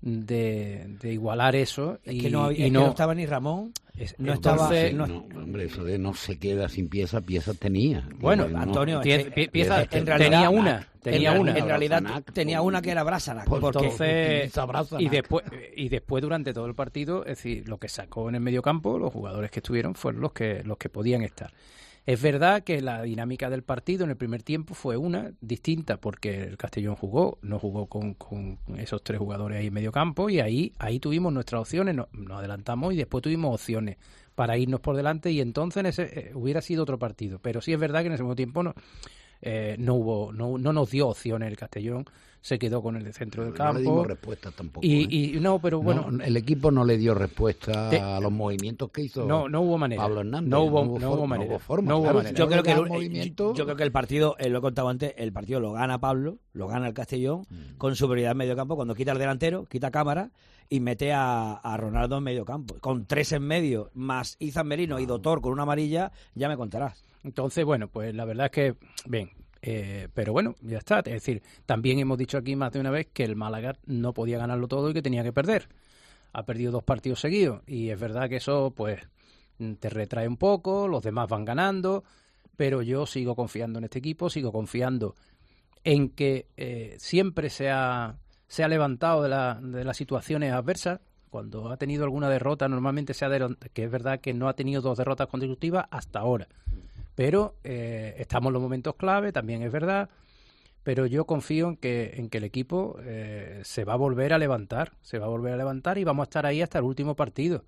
de, de igualar eso. Es y, que no, había, y es no, que no estaba ni Ramón. Es, no entonces, estaba. No, hombre, eso de no se queda sin piezas, piezas tenía. Bueno, no, Antonio, pie, es que, pie, piezas, en realidad, tenía una. Tenía en, una. En realidad Brasanac, tenía una que era Brasanac. Pues Porque entonces, y después, y después durante todo el partido, es decir, lo que sacó en el mediocampo, los jugadores que estuvieron fueron los que los que podían estar. Es verdad que la dinámica del partido en el primer tiempo fue una distinta, porque el Castellón jugó, no jugó con, con esos tres jugadores ahí en medio campo, y ahí ahí tuvimos nuestras opciones, nos, nos adelantamos y después tuvimos opciones para irnos por delante, y entonces en ese, eh, hubiera sido otro partido. Pero sí es verdad que en ese mismo tiempo no, eh, no hubo no, no nos dio opciones el Castellón, se quedó con el centro del campo. No le dimos respuesta tampoco. Y, ¿eh? y no, pero bueno, no, el equipo no le dio respuesta te, a los movimientos que hizo. No, no hubo manera. Pablo Hernández. No hubo, no hubo, no hubo for, manera. No hubo forma. No hubo claro, manera. Yo creo que el movimiento... yo creo que el partido, eh, lo he contado antes, el partido lo gana Pablo, lo gana el Castellón mm. con superioridad en medio campo, cuando quita el delantero, quita cámara y mete a, a Ronaldo en medio campo. Con tres en medio, más Izan Merino y Doctor con una amarilla, ya me contarás. Entonces, bueno, pues la verdad es que, bien, eh, pero bueno, ya está. Es decir, también hemos dicho aquí más de una vez que el Málaga no podía ganarlo todo y que tenía que perder. Ha perdido dos partidos seguidos y es verdad que eso, pues, te retrae un poco, los demás van ganando, pero yo sigo confiando en este equipo, sigo confiando en que eh, siempre se ha, se ha levantado de, la, de las situaciones adversas. Cuando ha tenido alguna derrota, normalmente se ha de, que es verdad que no ha tenido dos derrotas consecutivas hasta ahora. Pero eh, estamos en los momentos clave, también es verdad, pero yo confío en que en que el equipo eh, se va a volver a levantar, se va a volver a levantar y vamos a estar ahí hasta el último partido.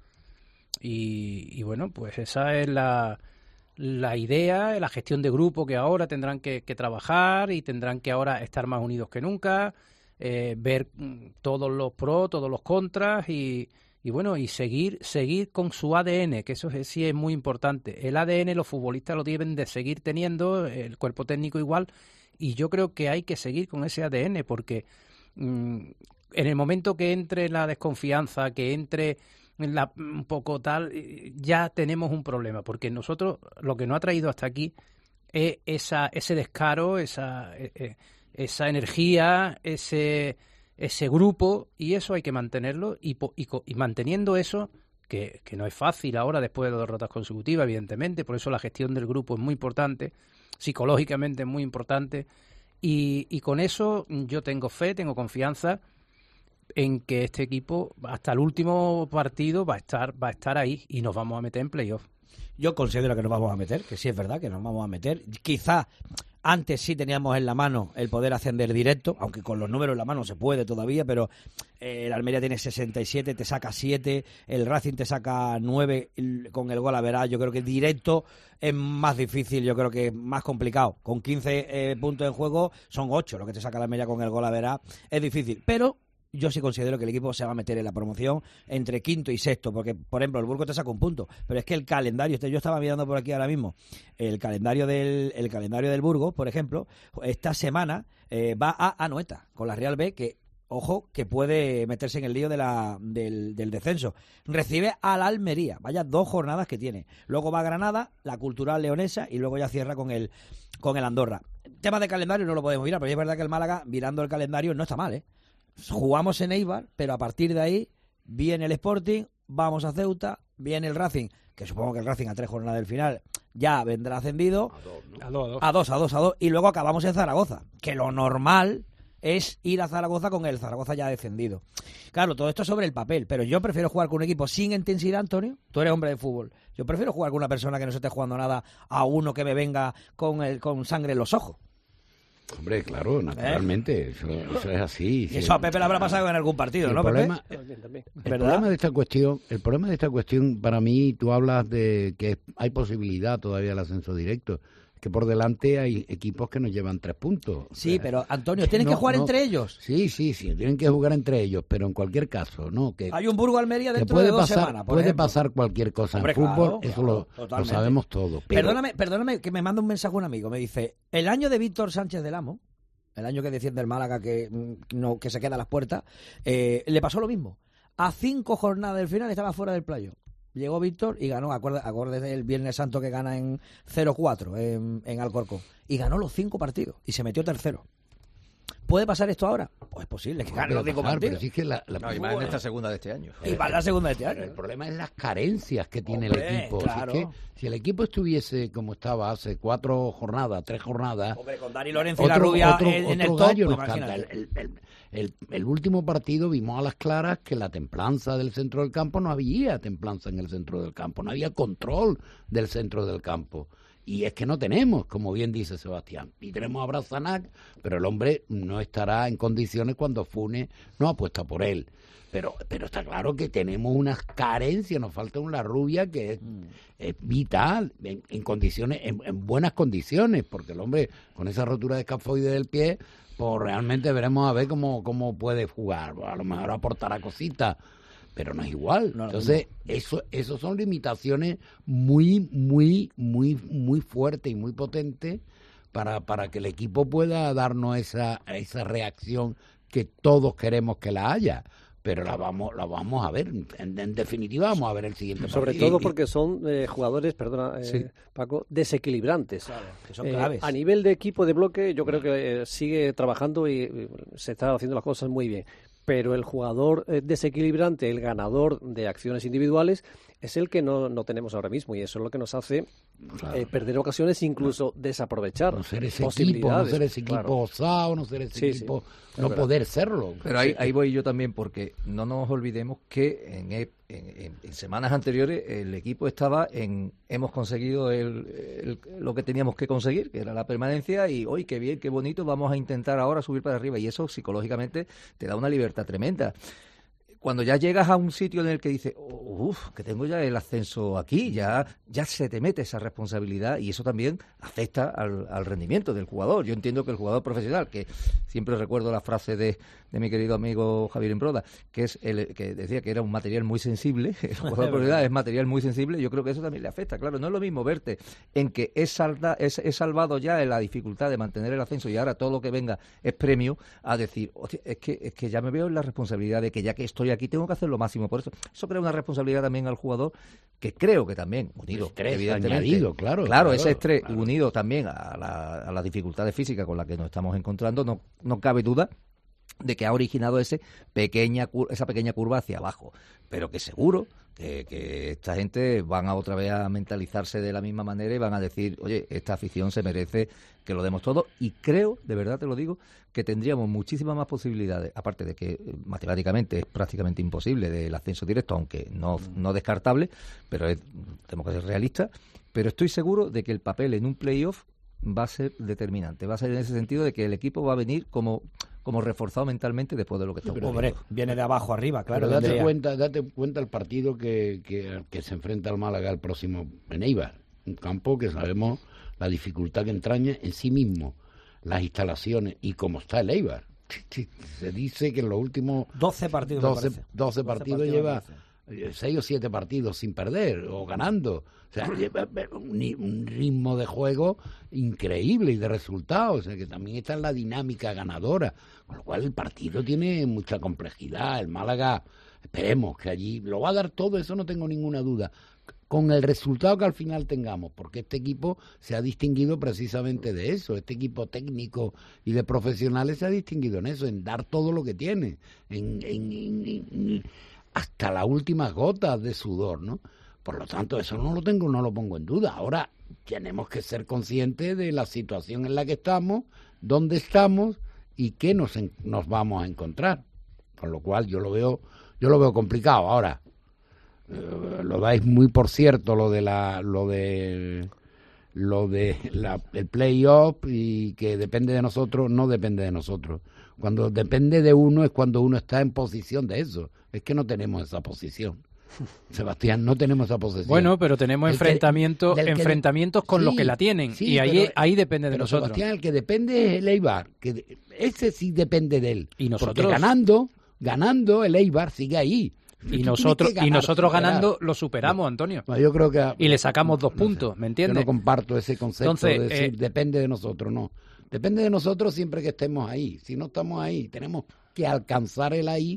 Y, y bueno, pues esa es la, la idea, la gestión de grupo que ahora tendrán que, que trabajar y tendrán que ahora estar más unidos que nunca, eh, ver todos los pros, todos los contras y... Y bueno, y seguir seguir con su A D N, que eso es, sí es muy importante. El A D N los futbolistas lo deben de seguir teniendo, el cuerpo técnico igual, y yo creo que hay que seguir con ese A D N, porque mmm, en el momento que entre la desconfianza, que entre la, un poco tal, ya tenemos un problema, porque nosotros lo que nos ha traído hasta aquí es esa, ese descaro, esa, esa energía, ese... ese grupo, y eso hay que mantenerlo y, y, y manteniendo eso, que, que no es fácil ahora después de dos derrotas consecutivas, evidentemente, por eso la gestión del grupo es muy importante, psicológicamente es muy importante, y, y con eso yo tengo fe, tengo confianza en que este equipo hasta el último partido va a estar, va a estar ahí y nos vamos a meter en playoff. Yo considero que nos vamos a meter, que sí es verdad que nos vamos a meter, quizá antes sí teníamos en la mano el poder ascender directo, aunque con los números en la mano se puede todavía, pero eh, el Almería tiene sesenta y siete, te saca siete, el Racing te saca nueve con el gol a verás. Yo creo que directo es más difícil, yo creo que es más complicado. Con quince eh, puntos en juego son ocho, lo que te saca el Almería con el gol a verás es difícil, pero yo sí considero que el equipo se va a meter en la promoción entre quinto y sexto, porque, por ejemplo, el Burgos te saca un punto, pero es que el calendario, yo estaba mirando por aquí ahora mismo, el calendario del el calendario del Burgos, por ejemplo, esta semana eh, va a Anoeta, con la Real B, que ojo, que puede meterse en el lío de la, del, del descenso. Recibe a la Almería, vaya dos jornadas que tiene. Luego va a Granada, la Cultural Leonesa, y luego ya cierra con el, con el Andorra. Tema de calendario no lo podemos mirar, pero es verdad que el Málaga, mirando el calendario, no está mal, ¿eh? Jugamos en Eibar, pero a partir de ahí viene el Sporting, vamos a Ceuta, viene el Racing, que supongo que el Racing a tres jornadas del final ya vendrá ascendido. A dos, ¿no? A dos, a dos, a dos. Y luego acabamos en Zaragoza, que lo normal es ir a Zaragoza con el Zaragoza ya descendido. Claro, todo esto sobre el papel, pero yo prefiero jugar con un equipo sin intensidad, Antonio. Tú eres hombre de fútbol. Yo prefiero jugar con una persona que no se esté jugando nada a uno que me venga con, el, con sangre en los ojos. Hombre, claro, naturalmente, ¿Eh? eso, eso es así. Y sí. Eso a Pepe le habrá pasado en algún partido, el ¿no, problema, Pepe? El problema de esta cuestión, el problema de esta cuestión, para mí, tú hablas de que hay posibilidad todavía del ascenso directo. Que por delante hay equipos que nos llevan tres puntos. Sí, sea, pero Antonio, ¿tienen no, que jugar no, entre ellos? Sí, sí, sí, tienen que jugar entre ellos, pero en cualquier caso, ¿no? Que hay un Burgo-Almería dentro puede de dos pasar, semanas, por Puede ejemplo. pasar cualquier cosa. Hombre, en fútbol, claro, eso claro, lo, lo sabemos todos. Pero... Perdóname, perdóname que me manda un mensaje un amigo, me dice, el año de Víctor Sánchez del Amo, el año que desciende el Málaga, que, no, que se queda a las puertas, eh, le pasó lo mismo. A cinco jornadas del final estaba fuera del playo. Llegó Víctor y ganó, acuérdate del Viernes Santo que gana en cero cuatro en, en Alcorcón. Y ganó los cinco partidos y se metió tercero. ¿Puede pasar esto ahora? Pues es posible que gane los cinco pasar, partidos. Pero si es que la, la no, y más en esta segunda de este año. Y más en la segunda de este año. El problema es las carencias que tiene Hombre, el equipo. claro. Si, es que, si el equipo estuviese como estaba hace cuatro jornadas, tres jornadas... Hombre, con Dani Lorenzo y la Rubia otro, en, en el otro top, gallo pues nos canta. El, el, el, el, el último partido vimos a las claras que la templanza del centro del campo no había templanza en el centro del campo, no había control del centro del campo. Y es que no tenemos, como bien dice Sebastián. Y tenemos a Brazanac, pero el hombre no estará en condiciones cuando Funes no apuesta por él. Pero pero está claro que tenemos unas carencias, nos falta una Rubia que es, mm. es vital, en, en condiciones, en, en buenas condiciones, porque el hombre con esa rotura de escafoide del pie, pues realmente veremos a ver cómo, cómo puede jugar. A lo mejor aportará cositas, pero no es igual. No, Entonces, no. eso eso son limitaciones muy, muy, muy, muy fuertes y muy potentes para, para que el equipo pueda darnos esa, esa reacción que todos queremos que la haya. Pero la vamos la vamos a ver, en, en definitiva vamos a ver el siguiente partido. Sobre todo porque son eh, jugadores, perdona eh, sí. Paco, desequilibrantes. Claro, que son eh, claves. A nivel de equipo de bloque yo creo que eh, sigue trabajando y eh, se está haciendo las cosas muy bien. Pero el jugador eh, desequilibrante, el ganador de acciones individuales, es el que no, no tenemos ahora mismo, y eso es lo que nos hace claro. eh, perder ocasiones, incluso claro. desaprovechar no ser ese posibilidades. Equipo, no ser ese equipo claro. osado, no ser ese sí, equipo, sí. no verdad. poder serlo. Pero ahí, ahí voy yo también, porque no nos olvidemos que en, en, en, en semanas anteriores el equipo estaba en, hemos conseguido el, el, lo que teníamos que conseguir, que era la permanencia, y hoy qué bien, qué bonito, vamos a intentar ahora subir para arriba, y eso psicológicamente te da una libertad tremenda. Cuando ya llegas a un sitio en el que dices, uff, que tengo ya el ascenso aquí, ya ya se te mete esa responsabilidad, y eso también afecta al, al rendimiento del jugador. Yo entiendo que el jugador profesional, que siempre recuerdo la frase de, de mi querido amigo Javier Imbroda, que es el que decía que era un material muy sensible, el jugador profesional es material muy sensible, yo creo que eso también le afecta. Claro, no es lo mismo verte en que es, salda, es, es salvado ya en la dificultad de mantener el ascenso y ahora todo lo que venga es premio, a decir, es que, es que ya me veo en la responsabilidad de que ya que estoy aquí tengo que hacer lo máximo. Por eso, eso crea una responsabilidad también al jugador, que creo que también, unido, estrés evidentemente, añadido, claro, claro, claro ese estrés claro. unido también a, la, a las dificultades físicas con las que nos estamos encontrando, no, no cabe duda de que ha originado ese pequeña esa pequeña curva hacia abajo, pero que seguro que, que esta gente van a otra vez a mentalizarse de la misma manera y van a decir, oye, esta afición se merece que lo demos todo, y creo, de verdad te lo digo, que tendríamos muchísimas más posibilidades, aparte de que matemáticamente es prácticamente imposible del ascenso directo, aunque no, no descartable, pero es, tenemos que ser realistas, pero estoy seguro de que el papel en un playoff va a ser determinante, va a ser en ese sentido de que el equipo va a venir como como reforzado mentalmente después de lo que está ocurriendo. Hombre, viene de abajo arriba, claro. Pero date cuenta, date cuenta el partido que, que, que se enfrenta al Málaga el próximo en Eibar, un campo que sabemos la dificultad que entraña en sí mismo, las instalaciones y cómo está el Eibar. Se dice que en los últimos doce partidos, doce, doce partidos lleva seis o siete partidos sin perder o ganando. O sea, un, un ritmo de juego increíble y de resultados. O sea, que también está en la dinámica ganadora. Con lo cual el partido tiene mucha complejidad. El Málaga, esperemos que allí lo va a dar todo, eso no tengo ninguna duda. Con el resultado que al final tengamos, porque este equipo se ha distinguido precisamente de eso, este equipo técnico y de profesionales se ha distinguido en eso, en dar todo lo que tiene, en, en, en, en, hasta las últimas gotas de sudor, ¿no? Por lo tanto, eso no lo tengo, no lo pongo en duda. Ahora tenemos que ser conscientes de la situación en la que estamos, dónde estamos y qué nos, nos vamos a encontrar. Con lo cual yo lo veo, yo lo veo complicado. Ahora, lo dais muy por cierto lo de la lo de lo de la, el playoff y que depende de nosotros. No depende de nosotros. Cuando depende de uno es cuando uno está en posición de eso. Es que no tenemos esa posición, Sebastián, no tenemos esa posición. Bueno, pero tenemos el enfrentamientos que, enfrentamientos con sí, los que la tienen sí, y ahí ahí depende de pero nosotros. Sebastián, el que depende es el Eibar, que ese sí depende de él. Y nosotros porque ganando ganando el Eibar sigue ahí. Y nosotros ganar, y nosotros superar. ganando lo superamos, Antonio. No, yo creo que a, y le sacamos dos puntos, no sé, ¿me entiendes? Yo no comparto ese concepto Entonces, de decir eh, depende de nosotros, no. Depende de nosotros siempre que estemos ahí. Si no estamos ahí, tenemos que alcanzar el ahí.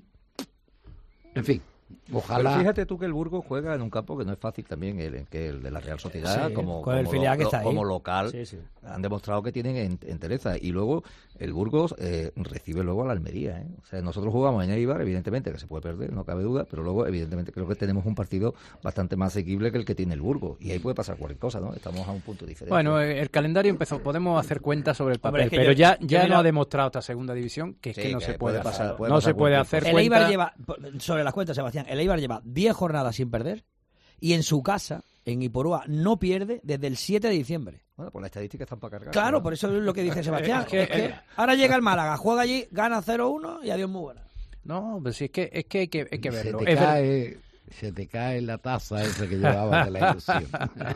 En fin, ojalá. Pero fíjate tú que el Burgos juega en un campo que no es fácil también, el, que el de la Real Sociedad, sí, como, con el como, filial lo, que está ahí. como local, sí, sí. han demostrado que tienen en, entereza. Y luego el Burgos eh, recibe luego a la Almería, ¿eh? O sea, nosotros jugamos en Eibar, evidentemente que se puede perder, no cabe duda, pero luego evidentemente creo que tenemos un partido bastante más asequible que el que tiene el Burgos. Y ahí puede pasar cualquier cosa, ¿no? Estamos a un punto diferente. Bueno, el calendario empezó, podemos hacer cuentas sobre el papel, Hombre, es que pero yo, ya, ya mira, no ha demostrado esta segunda división que es sí, que no que se puede, puede pasar, puede no pasar se puede hacer el cuenta. Eibar lleva, sobre las cuentas, Sebastián, el Eibar lleva diez jornadas sin perder y en su casa, en Iporúa, no pierde desde el siete de diciembre. Bueno, pues las estadísticas están para cargar. Claro, ¿no? por eso es lo que dice Sebastián. es que, es que ahora llega el Málaga, juega allí, gana cero uno y adiós muy buena. No, pues sí, es que, es que hay que, hay que verlo. Se te, es cae, se te cae la taza esa que llevabas de la ilusión.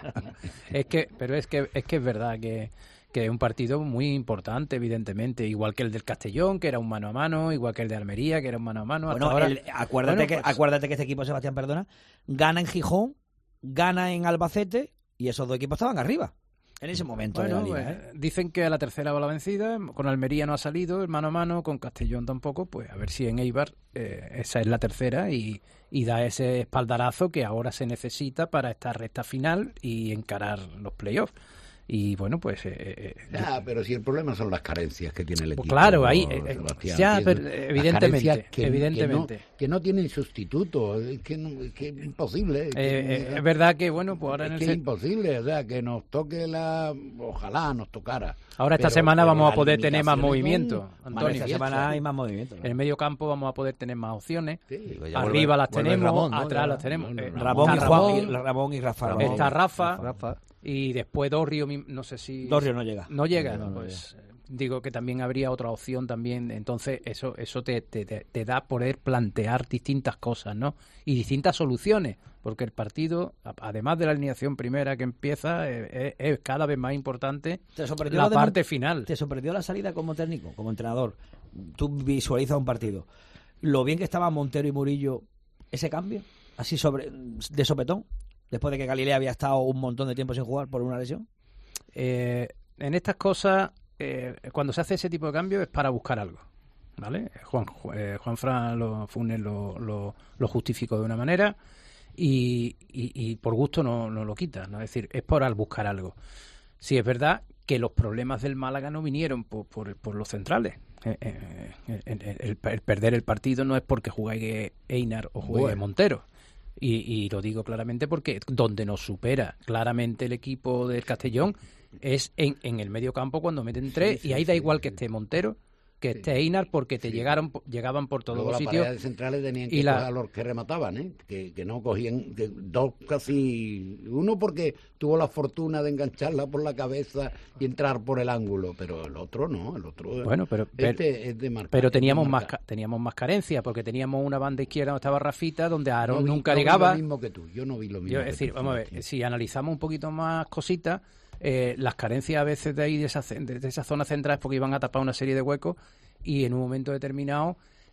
es que, pero es que, es que es verdad que que es un partido muy importante, evidentemente, igual que el del Castellón, que era un mano a mano, igual que el de Almería, que era un mano a mano. Bueno, hasta ahora... el, acuérdate, bueno, que, pues... acuérdate que este equipo, Sebastián, perdona, gana en Gijón, gana en Albacete, y esos dos equipos estaban arriba en ese momento. Bueno, de la liga, pues, ¿eh? Dicen que a la tercera va la vencida, con Almería no ha salido, el mano a mano, con Castellón tampoco, pues a ver si en Eibar eh, esa es la tercera y, y da ese espaldarazo que ahora se necesita para esta recta final y encarar los playoffs. Y bueno, pues... Eh, eh, ya, pero si el problema son las carencias que tiene el equipo. Pues claro, ahí... ¿no, eh, ya, pero, evidentemente, que, evidentemente. Que no, que no tienen sustituto, es que, no, que es imposible. Eh, que, eh, es verdad que, bueno, pues ahora es en el... que es imposible, o sea, que nos toque la... Ojalá nos tocara. Ahora esta pero, semana pero vamos a poder tener más movimiento, son... Antonio. Esta semana hay más movimiento, ¿no? En el medio campo vamos a poder tener más opciones. Sí, arriba vuelve, las tenemos, Ramón, ¿no? atrás ya, las tenemos. No, no, eh, Ramón, y Juan, y, Ramón y Rafa. Ramón, está Rafa, Rafa. Y después Dorrio, no sé si... Dorrio no llega. No llega, no, no, pues... No llega. Digo que también habría otra opción también, entonces eso eso te, te, te da poder plantear distintas cosas, ¿no? Y distintas soluciones, porque el partido, además de la alineación primera que empieza, es, es cada vez más importante la parte final. ¿Te sorprendió la salida como técnico, como entrenador? Tú visualizas un partido. Lo bien que estaban Montero y Murillo, ese cambio, así sobre de sopetón, después de que Galilea había estado un montón de tiempo sin jugar por una lesión. Eh, en estas cosas... Eh, cuando se hace ese tipo de cambio es para buscar algo, ¿vale? Juan eh, Juanfran lo, Funes lo, lo, lo justificó de una manera y, y, y por gusto no, no lo quita, ¿no? Es decir, es por buscar algo. Sí, es verdad que los problemas del Málaga no vinieron por, por, por los centrales. Eh, eh, el, el, el, el perder el partido no es porque juegue Einar o juegue bueno. Montero. Y, y lo digo claramente porque donde nos supera claramente el equipo del Castellón es en, en el medio campo cuando meten tres, sí, sí, y ahí da igual sí, que esté Montero, que sí, esté Einar, porque te sí. llegaron llegaban por todos Luego los las sitios. Las centrales tenían que y la... coger a los que remataban, ¿eh? que, que no cogían, que dos casi, uno porque tuvo la fortuna de engancharla por la cabeza y entrar por el ángulo, pero el otro no, el otro bueno, pero, este pero, es de marcar. Pero teníamos de más marcar. teníamos más carencias, porque teníamos una banda izquierda donde estaba Rafita, donde Aaron no vi, nunca no llegaba. Vi lo mismo que tú, yo no vi lo mismo. Yo, es decir, vamos a ver, si analizamos un poquito más cositas, Eh, las carencias a veces de ahí de esa, de, de esa zona central es porque iban a tapar una serie de huecos y en un momento determinado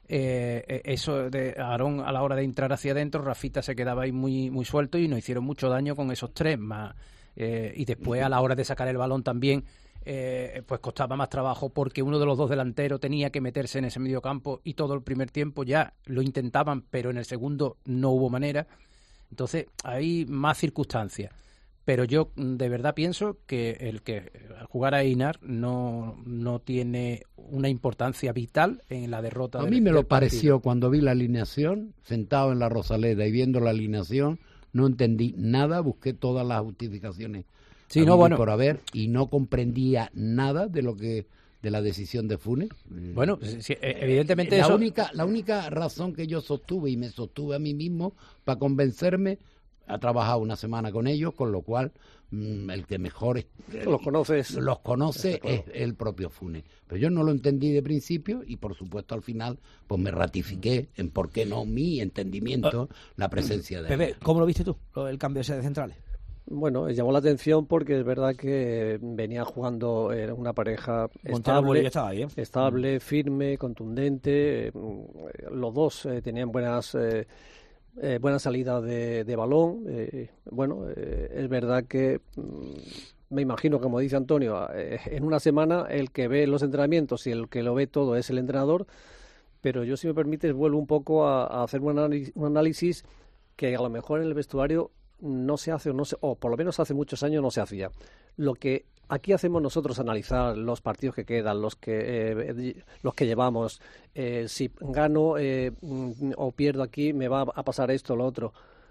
eh, eso de Aarón a la hora de entrar hacia adentro, Rafita se quedaba ahí muy, muy suelto y nos hicieron mucho daño con esos tres más. Eh, y después a la hora de sacar el balón también eh, pues costaba más trabajo porque uno de los dos delanteros tenía que meterse en ese medio campo y todo el primer tiempo ya lo intentaban, pero en el segundo no hubo manera. Entonces hay más circunstancias, pero yo de verdad pienso que el que jugar a Einar no, no tiene una importancia vital en la derrota. A del, mí me del lo partido. pareció cuando vi la alineación, sentado en la Rosaleda y viendo la alineación, no entendí nada, busqué todas las justificaciones sí, no, bueno. por haber y no comprendía nada de lo que de la decisión de Funes. Bueno, sí, evidentemente la eso... única la única razón que yo sostuve y me sostuve a mí mismo para convencerme, ha trabajado una semana con ellos, con lo cual mmm, el que mejor es, los conoces los conoce es el propio Funes. Pero yo no lo entendí de principio y por supuesto al final pues me ratifiqué en por qué no mi entendimiento la presencia de Pepe, ¿cómo lo viste tú, el cambio ese de centrales? Bueno, llamó la atención porque es verdad que venía jugando, era una pareja Montero estable, estaba bien. estable, firme, contundente. Los dos eh, tenían buenas eh, eh, buena salida de, de balón. Eh, bueno, eh, es verdad que mm, me imagino, como dice Antonio, eh, en una semana el que ve los entrenamientos y el que lo ve todo es el entrenador. Pero yo, si me permites, vuelvo un poco a, a hacer un análisis, un análisis que a lo mejor en el vestuario no se hace o no se, o por lo menos hace muchos años no se hacía. Lo que aquí hacemos nosotros, analizar los partidos que quedan, los que eh, los que llevamos, eh, si gano eh, o pierdo aquí me va a pasar esto o lo otro.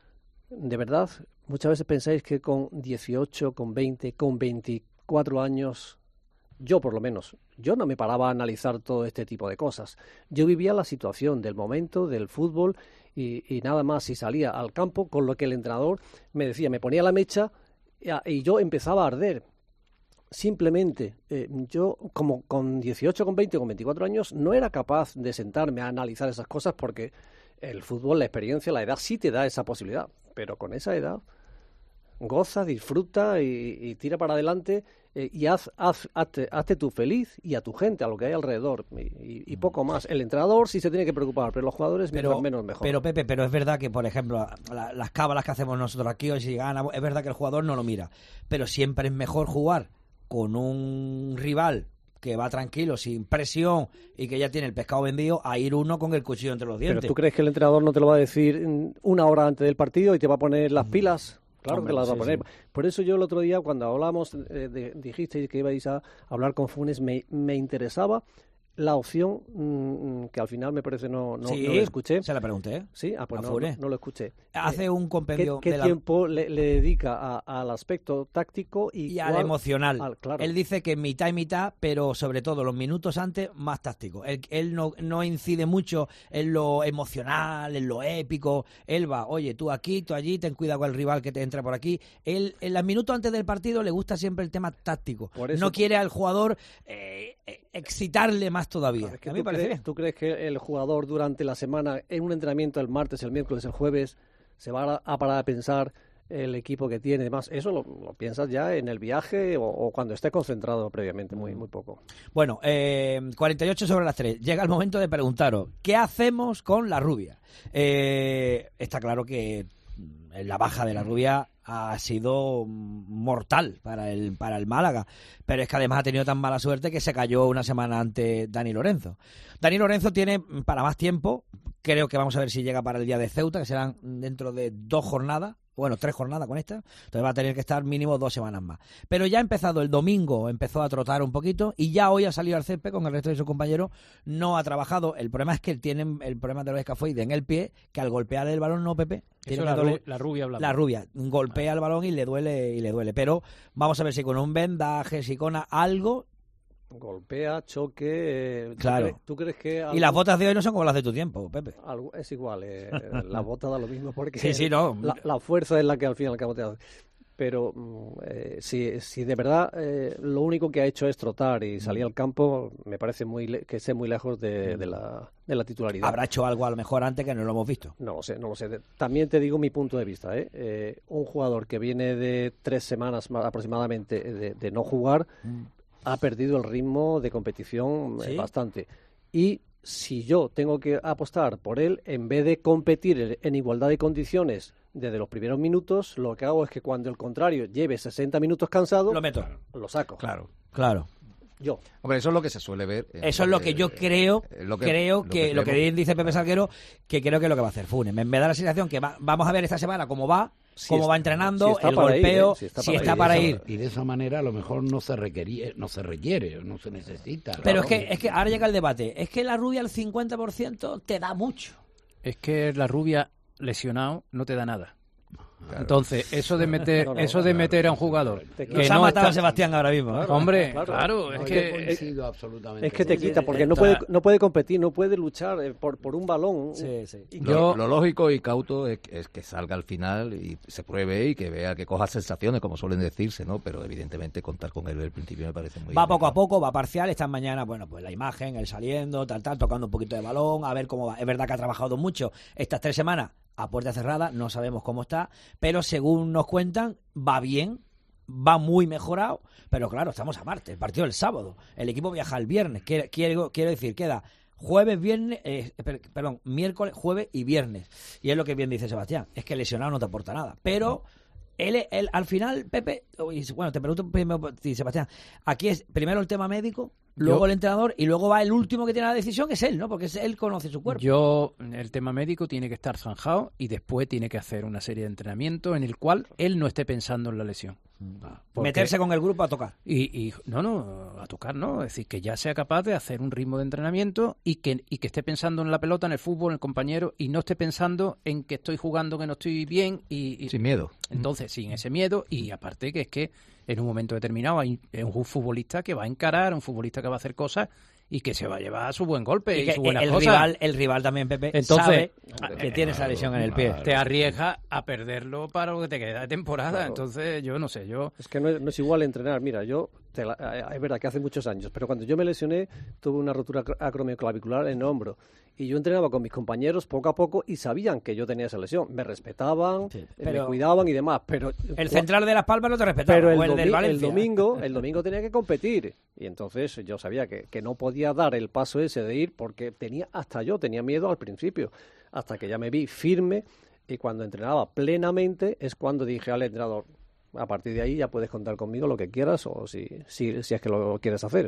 De verdad, muchas veces pensáis que con dieciocho, con veinte, con veinticuatro años, yo por lo menos, yo no me paraba a analizar todo este tipo de cosas. Yo vivía la situación del momento, del fútbol, y, y nada más, y salía al campo con lo que el entrenador me decía, me ponía la mecha y, y yo empezaba a arder. Simplemente, eh, yo como con dieciocho, con veinte, con veinticuatro años no era capaz de sentarme a analizar esas cosas porque el fútbol, la experiencia, la edad sí te da esa posibilidad, pero con esa edad goza, disfruta y, y tira para adelante eh, y haz, haz, hazte, hazte tú feliz y a tu gente, a lo que hay alrededor y, y, y poco más. El entrenador sí se tiene que preocupar, pero los jugadores pero, menos mejor. Pero Pepe, pero es verdad que, por ejemplo, la, las cábalas que hacemos nosotros aquí, hoy si gana, es verdad que el jugador no lo mira, pero siempre es mejor jugar con un rival que va tranquilo, sin presión y que ya tiene el pescado vendido, a ir uno con el cuchillo entre los dientes. ¿Pero tú crees que el entrenador no te lo va a decir una hora antes del partido y te va a poner las pilas? Claro Hombre, que las va sí, a poner. Sí. Por eso yo el otro día, cuando hablamos, eh, de, dijisteis que ibais a hablar con Funes, me, me interesaba la opción mmm, que al final me parece no, no, sí, no lo escuché. Se la pregunté. Sí, ah, pues no, no, no lo escuché. Hace eh, un compendio. ¿Qué, qué de tiempo la... le, le dedica a, al aspecto táctico y, y al emocional? Al, claro. Él dice que mitad y mitad, pero sobre todo los minutos antes, más táctico. Él, él no, no incide mucho en lo emocional, en lo épico. Él va, oye, tú aquí, tú allí, ten cuidado con el rival que te entra por aquí. Él, en los minutos antes del partido, le gusta siempre el tema táctico. Por eso, no quiere al jugador eh, excitarle más todavía. Es que a mí tú, me parece crees, bien. ¿Tú crees que el jugador durante la semana, en un entrenamiento el martes, el miércoles, el jueves, se va a, a parar a pensar el equipo que tiene? Además, eso lo, lo piensas ya en el viaje o, o cuando esté concentrado previamente, muy, muy poco. Bueno, eh, cuarenta y ocho sobre las tres. Llega el momento de preguntaros, ¿qué hacemos con la Rubia? Eh, está claro que la baja de la Rubia ha sido mortal para el para el Málaga, pero es que además ha tenido tan mala suerte que se cayó una semana antes Dani Lorenzo. Dani Lorenzo tiene para más tiempo, creo que vamos a ver si llega para el día de Ceuta, que serán dentro de dos jornadas, bueno, tres jornadas con esta, entonces va a tener que estar mínimo dos semanas más. Pero ya ha empezado el domingo, empezó a trotar un poquito y ya hoy ha salido al césped con el resto de sus compañeros, no ha trabajado. El problema es que tienen el problema de los escafoides en el pie, que al golpear el balón, no, Pepe, tiene la, doler, la rubia hablando. La rubia golpea el balón y le duele y le duele, pero vamos a ver si con un vendaje, si con algo golpea, choque. Eh, claro. ¿tú crees, ¿tú crees que algo... Y las botas de hoy no son como las de tu tiempo, Pepe. Algo, es igual, eh, la bota da lo mismo porque sí, sí, no. la, la fuerza es la que al fin y al cabo te hace. Pero eh, si, si de verdad eh, lo único que ha hecho es trotar y salir al campo, me parece muy le- que esté muy lejos de, de, la, de la titularidad. ¿Habrá hecho algo a lo mejor antes que no lo hemos visto? No lo sé, no lo sé. También te digo mi punto de vista. ¿eh? Eh, un jugador que viene de tres semanas más aproximadamente de, de no jugar, mm. ha perdido el ritmo de competición ¿Sí? eh, bastante. Y si yo tengo que apostar por él, en vez de competir en igualdad de condiciones desde los primeros minutos, lo que hago es que cuando el contrario lleve sesenta minutos cansado, lo meto, lo saco. Claro, claro. Yo. Hombre, eso es lo que se suele ver. Eso es lo que yo creo, lo que, creo lo que, que lo que creemos. dice Pepe Salguero, que creo que es lo que va a hacer Funes. Me, me da la sensación que va, vamos a ver esta semana cómo va, Si cómo está- va entrenando, si está el para golpeo, ir, ¿eh? Si está si para está ir. para Y de ir. esa- Y de esa manera a lo mejor no se requería, no se requiere, no se necesita. Pero es Claro. que, es que ahora llega el debate. Es que la rubia al cincuenta por ciento te da mucho. Es que la rubia lesionado no te da nada. Entonces, eso de meter, No, no, eso de claro. meter a un jugador Te que Nos ha no matado está- a Sebastián ahora mismo. ¿eh? Hombre, Claro. claro, es No, que yo coincido absolutamente Es que te con quita, eso. porque no Está- puede, no puede competir, no puede luchar eh, por, por un balón. Sí, sí. Y Lo, Yo- lo lógico y cauto es, es que salga al final y se pruebe y que vea que coja sensaciones, como suelen decirse, ¿no? Pero evidentemente contar con él desde el principio me parece muy Va poco a poco, va parcial. Esta mañana, bueno, pues la imagen, el saliendo, tal, tal, tocando un poquito de balón, a ver cómo va. Es verdad que ha trabajado mucho estas tres semanas a puerta cerrada, no sabemos cómo está, pero según nos cuentan, va bien, va muy mejorado, pero claro, estamos a martes, el partido del sábado, el equipo viaja el viernes, quiero, quiero, quiero decir, queda jueves, viernes, eh, per- perdón, miércoles, jueves y viernes, y es lo que bien dice Sebastián, es que lesionado no te aporta nada, pero él, él al final, Pepe, y bueno, te pregunto primero por ti, Sebastián, aquí es primero el tema médico, luego Yo- el entrenador y luego va el último que tiene la decisión, que es él, ¿no? Porque es- él conoce su cuerpo. Yo, el tema médico tiene que estar zanjado y después tiene que hacer una serie de entrenamientos en el cual él no esté pensando en la lesión. Porque- Meterse con el grupo a tocar. Y, y no, no, a tocar no, es decir, que ya sea capaz de hacer un ritmo de entrenamiento y que, y que esté pensando en la pelota, en el fútbol, en el compañero y no esté pensando en que estoy jugando, que no estoy bien y... y- sin miedo. Entonces, sin ese miedo y aparte que es que en un momento determinado hay es un futbolista que va a encarar, un futbolista que va a hacer cosas y que se va a llevar su buen golpe y, Y que su buena el cosa. rival, el rival también, Pepe, Entonces, sabe que tiene esa lesión en el pie. te arriesgas a perderlo para lo que te queda de temporada. Claro. Entonces, yo no sé, yo... Es que no es, no es igual entrenar. Mira, yo, te la- eh, es verdad que hace muchos años, pero cuando yo me lesioné, tuve una rotura acro- acromioclavicular en el hombro. Y yo entrenaba con mis compañeros poco a poco y sabían que yo tenía esa lesión. Me respetaban, eh, pero- me cuidaban y demás. Pero El central de Las Palmas no te respetaba, Pero el, o el del domi- Valencia. el domingo, el domingo tenía que competir. Y entonces yo sabía que, que no podía dar el paso ese de ir porque tenía, hasta yo tenía miedo al principio. Hasta que ya me vi firme y cuando entrenaba plenamente es cuando dije al entrenador, a partir de ahí ya puedes contar conmigo lo que quieras o si, si, si es que lo quieres hacer.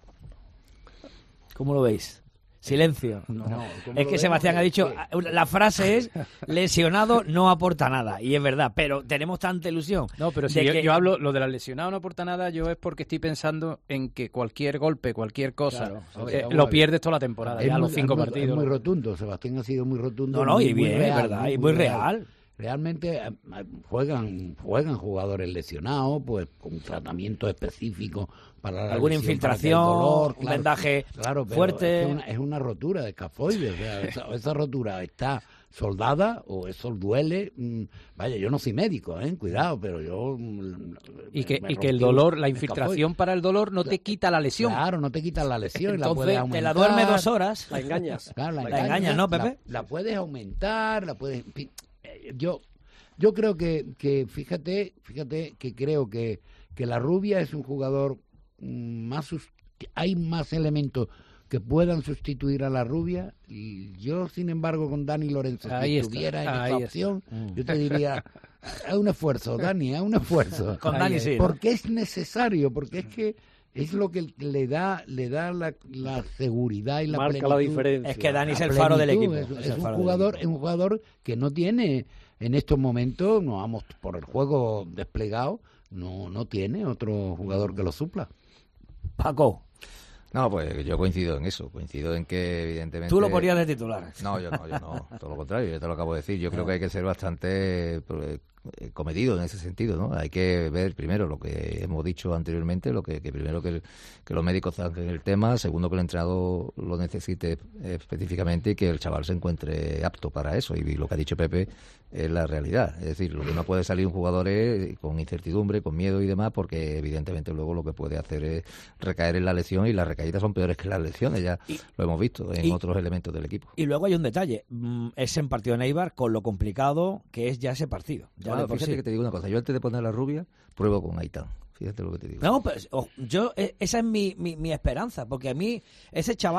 ¿Cómo lo veis? Silencio. No, ¿cómo Es lo que Sebastián ha vemos? dicho, la frase es, lesionado no aporta nada. Y es verdad, pero tenemos tanta ilusión. No, pero si de yo, que- yo hablo, lo de la lesionado no aporta nada, yo es porque estoy pensando en que cualquier golpe, cualquier cosa, Claro, eh, vamos a lo ver. pierdes toda la temporada, Es ya muy- los cinco es muy- partidos. Es muy rotundo, Sebastián ha sido muy rotundo. No, no, muy- y muy bien, es real, verdad, y muy real. Realmente eh, juegan juegan jugadores lesionados, pues con un tratamiento específico para la Alguna lesión, para que el infiltración, dolor, un vendaje claro, pero fuerte. Es una, es una rotura de escafoides, o sea, esa, esa rotura está soldada o eso duele. mm, Vaya, yo no soy médico, ¿eh? Cuidado, pero yo... mm, Y que, me y que el rompí dolor, un la escafoide. infiltración para el dolor no te quita la lesión. Claro, no te quitas la lesión, la Entonces, puedes te aumentar. la duerme dos horas. La engañas. Claro, la, La engañas, engañas, ¿no, Pepe? La, la puedes aumentar, la puedes... en fin, eh, Yo, yo creo que, que fíjate, fíjate que creo que, que la Rubia es un jugador mm, más... sus- Hay más elementos que puedan sustituir a la Rubia y yo, sin embargo, con Dani Lorenzo, si Ahí está, estuviera en ahí esa está. opción, Mm. yo te diría, haz un esfuerzo, Dani, haz un esfuerzo. Con Dani sí, ¿no? Porque es necesario, porque es que es lo que le da le da la, la seguridad y la Marca plenitud. la diferencia. Es que Dani es La el faro del plenitud, equipo. Es, Es es el un faro del jugador, equipo. es un jugador que no tiene en estos momentos, no vamos por el juego desplegado, no no tiene otro jugador que lo supla. Paco, No, pues yo coincido en eso, coincido en que evidentemente... tú lo ponías de titular. No, yo no, yo no, todo lo contrario, yo te lo acabo de decir. Yo creo que hay que ser bastante eh, comedido en ese sentido, ¿no? Hay que ver primero lo que hemos dicho anteriormente, lo que, que primero que, el- que los médicos zanjen el tema, segundo que el entrenador lo necesite específicamente y que el chaval se encuentre apto para eso. Y lo que ha dicho Pepe es la realidad. Es decir, lo que no puede salir un jugador es con incertidumbre, con miedo y demás, porque evidentemente luego lo que puede hacer es recaer en la lesión y las recaídas son peores que las lesiones, ya lo hemos visto en y- otros elementos del equipo. Y luego hay un detalle, mm, es en partido de Eibar con lo complicado que es ya ese partido. Ya Ah, de por fíjate sí. que te digo una cosa, yo antes de poner la rubia, pruebo con Aitán. Fíjate lo que te digo. No, pues oh, yo, eh, esa es mi, mi, mi esperanza, porque a mí, ese chaval,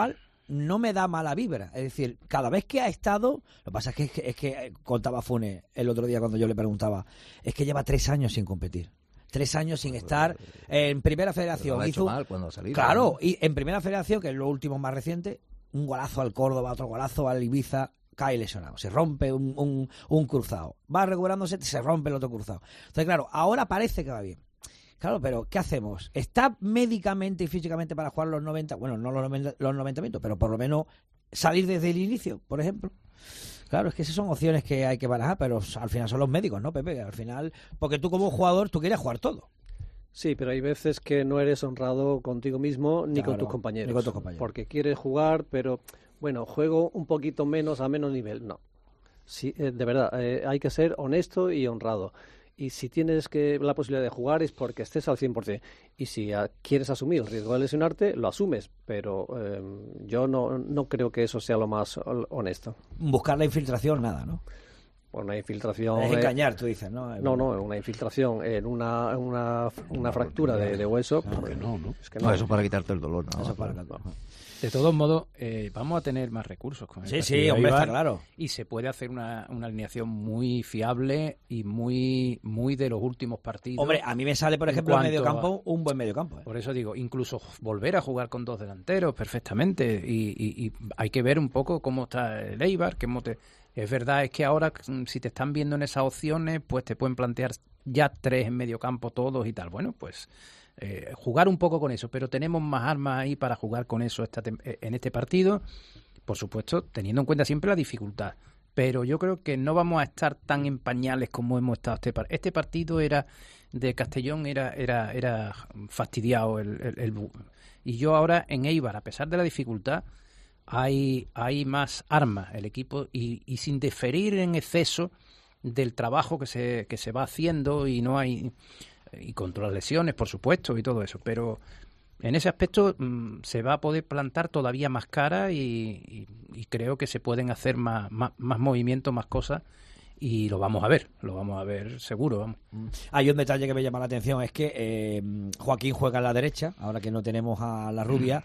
no me da mala vibra. Es decir, cada vez que ha estado, lo que pasa es que, es que, es que contaba Funes el otro día cuando yo le preguntaba, es que lleva tres años sin competir. Tres años sin estar en Primera Federación. Lo ha hecho Hizo, mal cuando ha salido. claro, ¿no? y en Primera Federación, que es lo último más reciente, un golazo al Córdoba, otro golazo al Ibiza, cae lesionado, se rompe un, un, un cruzado. Va recuperándose, se rompe el otro cruzado. Entonces, claro, ahora parece que va bien. Claro, pero ¿qué hacemos? ¿Está médicamente y físicamente para jugar los noventa? Bueno, no los noventa, los noventa minutos, pero por lo menos salir desde el inicio, por ejemplo. Claro, es que esas son opciones que hay que barajar, pero al final son los médicos, ¿no, Pepe? Al final, porque tú como jugador, tú quieres jugar todo. Sí, pero hay veces que no eres honrado contigo mismo ni Claro, con tus compañeros. ni con tus compañeros. Porque quieres jugar, pero bueno, juego un poquito menos a menos nivel. No. Sí, eh, de verdad, eh, hay que ser honesto y honrado. Y si tienes que la posibilidad de jugar es porque estés al cien por ciento. Y si a, quieres asumir el riesgo de lesionarte, lo asumes. Pero eh, yo no, no creo que eso sea lo más honesto. Buscar la infiltración, nada, ¿no? Por una infiltración... Es eh, engañar, tú dices, ¿no? No, no, una infiltración en una, una, una fractura de, de hueso... No, que no, ¿no? Es que no, eso para quitarte el dolor. ¿no? Eso para no. De todos modos, eh, vamos a tener más recursos con el Sí, partido sí, de hombre, Eibar, está claro. Y se puede hacer una, una alineación muy fiable y muy muy de los últimos partidos. Hombre, a mí me sale, por en ejemplo, el cuanto mediocampo, a- un buen mediocampo. ¿eh? Por eso digo, incluso volver a jugar con dos delanteros perfectamente. Y, y- y hay que ver un poco cómo está el Eibar. Cómo te... Es verdad, es que ahora, mm, si te están viendo en esas opciones, pues te pueden plantear ya tres en mediocampo todos y tal. Bueno, pues... Eh, jugar un poco con eso, pero tenemos más armas ahí para jugar con eso esta tem- eh, en este partido, por supuesto, teniendo en cuenta siempre la dificultad. Pero yo creo que no vamos a estar tan en pañales como hemos estado este partido. Este partido era de Castellón, era era era fastidiado el, el- el bu- y yo ahora en Eibar, a pesar de la dificultad, hay hay más armas el equipo y, y sin diferir en exceso del trabajo que se que se va haciendo y no hay y contra las lesiones, por supuesto, y todo eso, pero en ese aspecto mmm, se va a poder plantar todavía más cara y, y, y creo que se pueden hacer más, más, más movimientos, más cosas, y lo vamos a ver, lo vamos a ver seguro, vamos. Hay un detalle que me llama la atención, es que eh, Joaquín juega a la derecha, ahora que no tenemos a la rubia.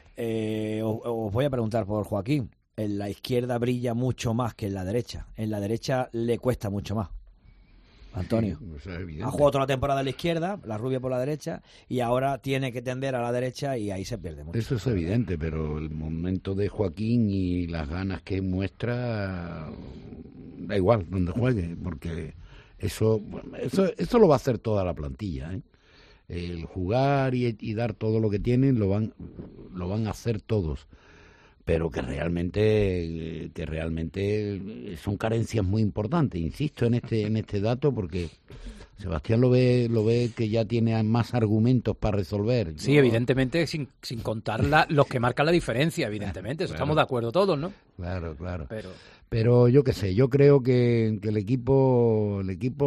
Eh, os, os voy a preguntar por Joaquín. En la izquierda brilla mucho más que en la derecha. En la derecha le cuesta mucho más. Antonio. Sí, eso es evidente. Ha jugado toda la temporada a la izquierda, la rubia por la derecha, y ahora tiene que tender a la derecha y ahí se pierde mucho. Eso es evidente, pero el momento de Joaquín y las ganas que muestra, da igual donde juegue, porque eso eso, eso lo va a hacer toda la plantilla, ¿eh? El jugar y, y dar todo lo que tienen lo van lo van a hacer todos, pero que realmente que realmente son carencias muy importantes. Insisto en este en este dato porque Sebastián lo ve lo ve que ya tiene más argumentos para resolver. Sí, Yo- evidentemente, sin, sin contar la- los que marcan la diferencia, evidentemente, eso Claro. estamos de acuerdo todos, ¿no? Claro, claro. Pero Pero yo qué sé, yo creo que, que el equipo el equipo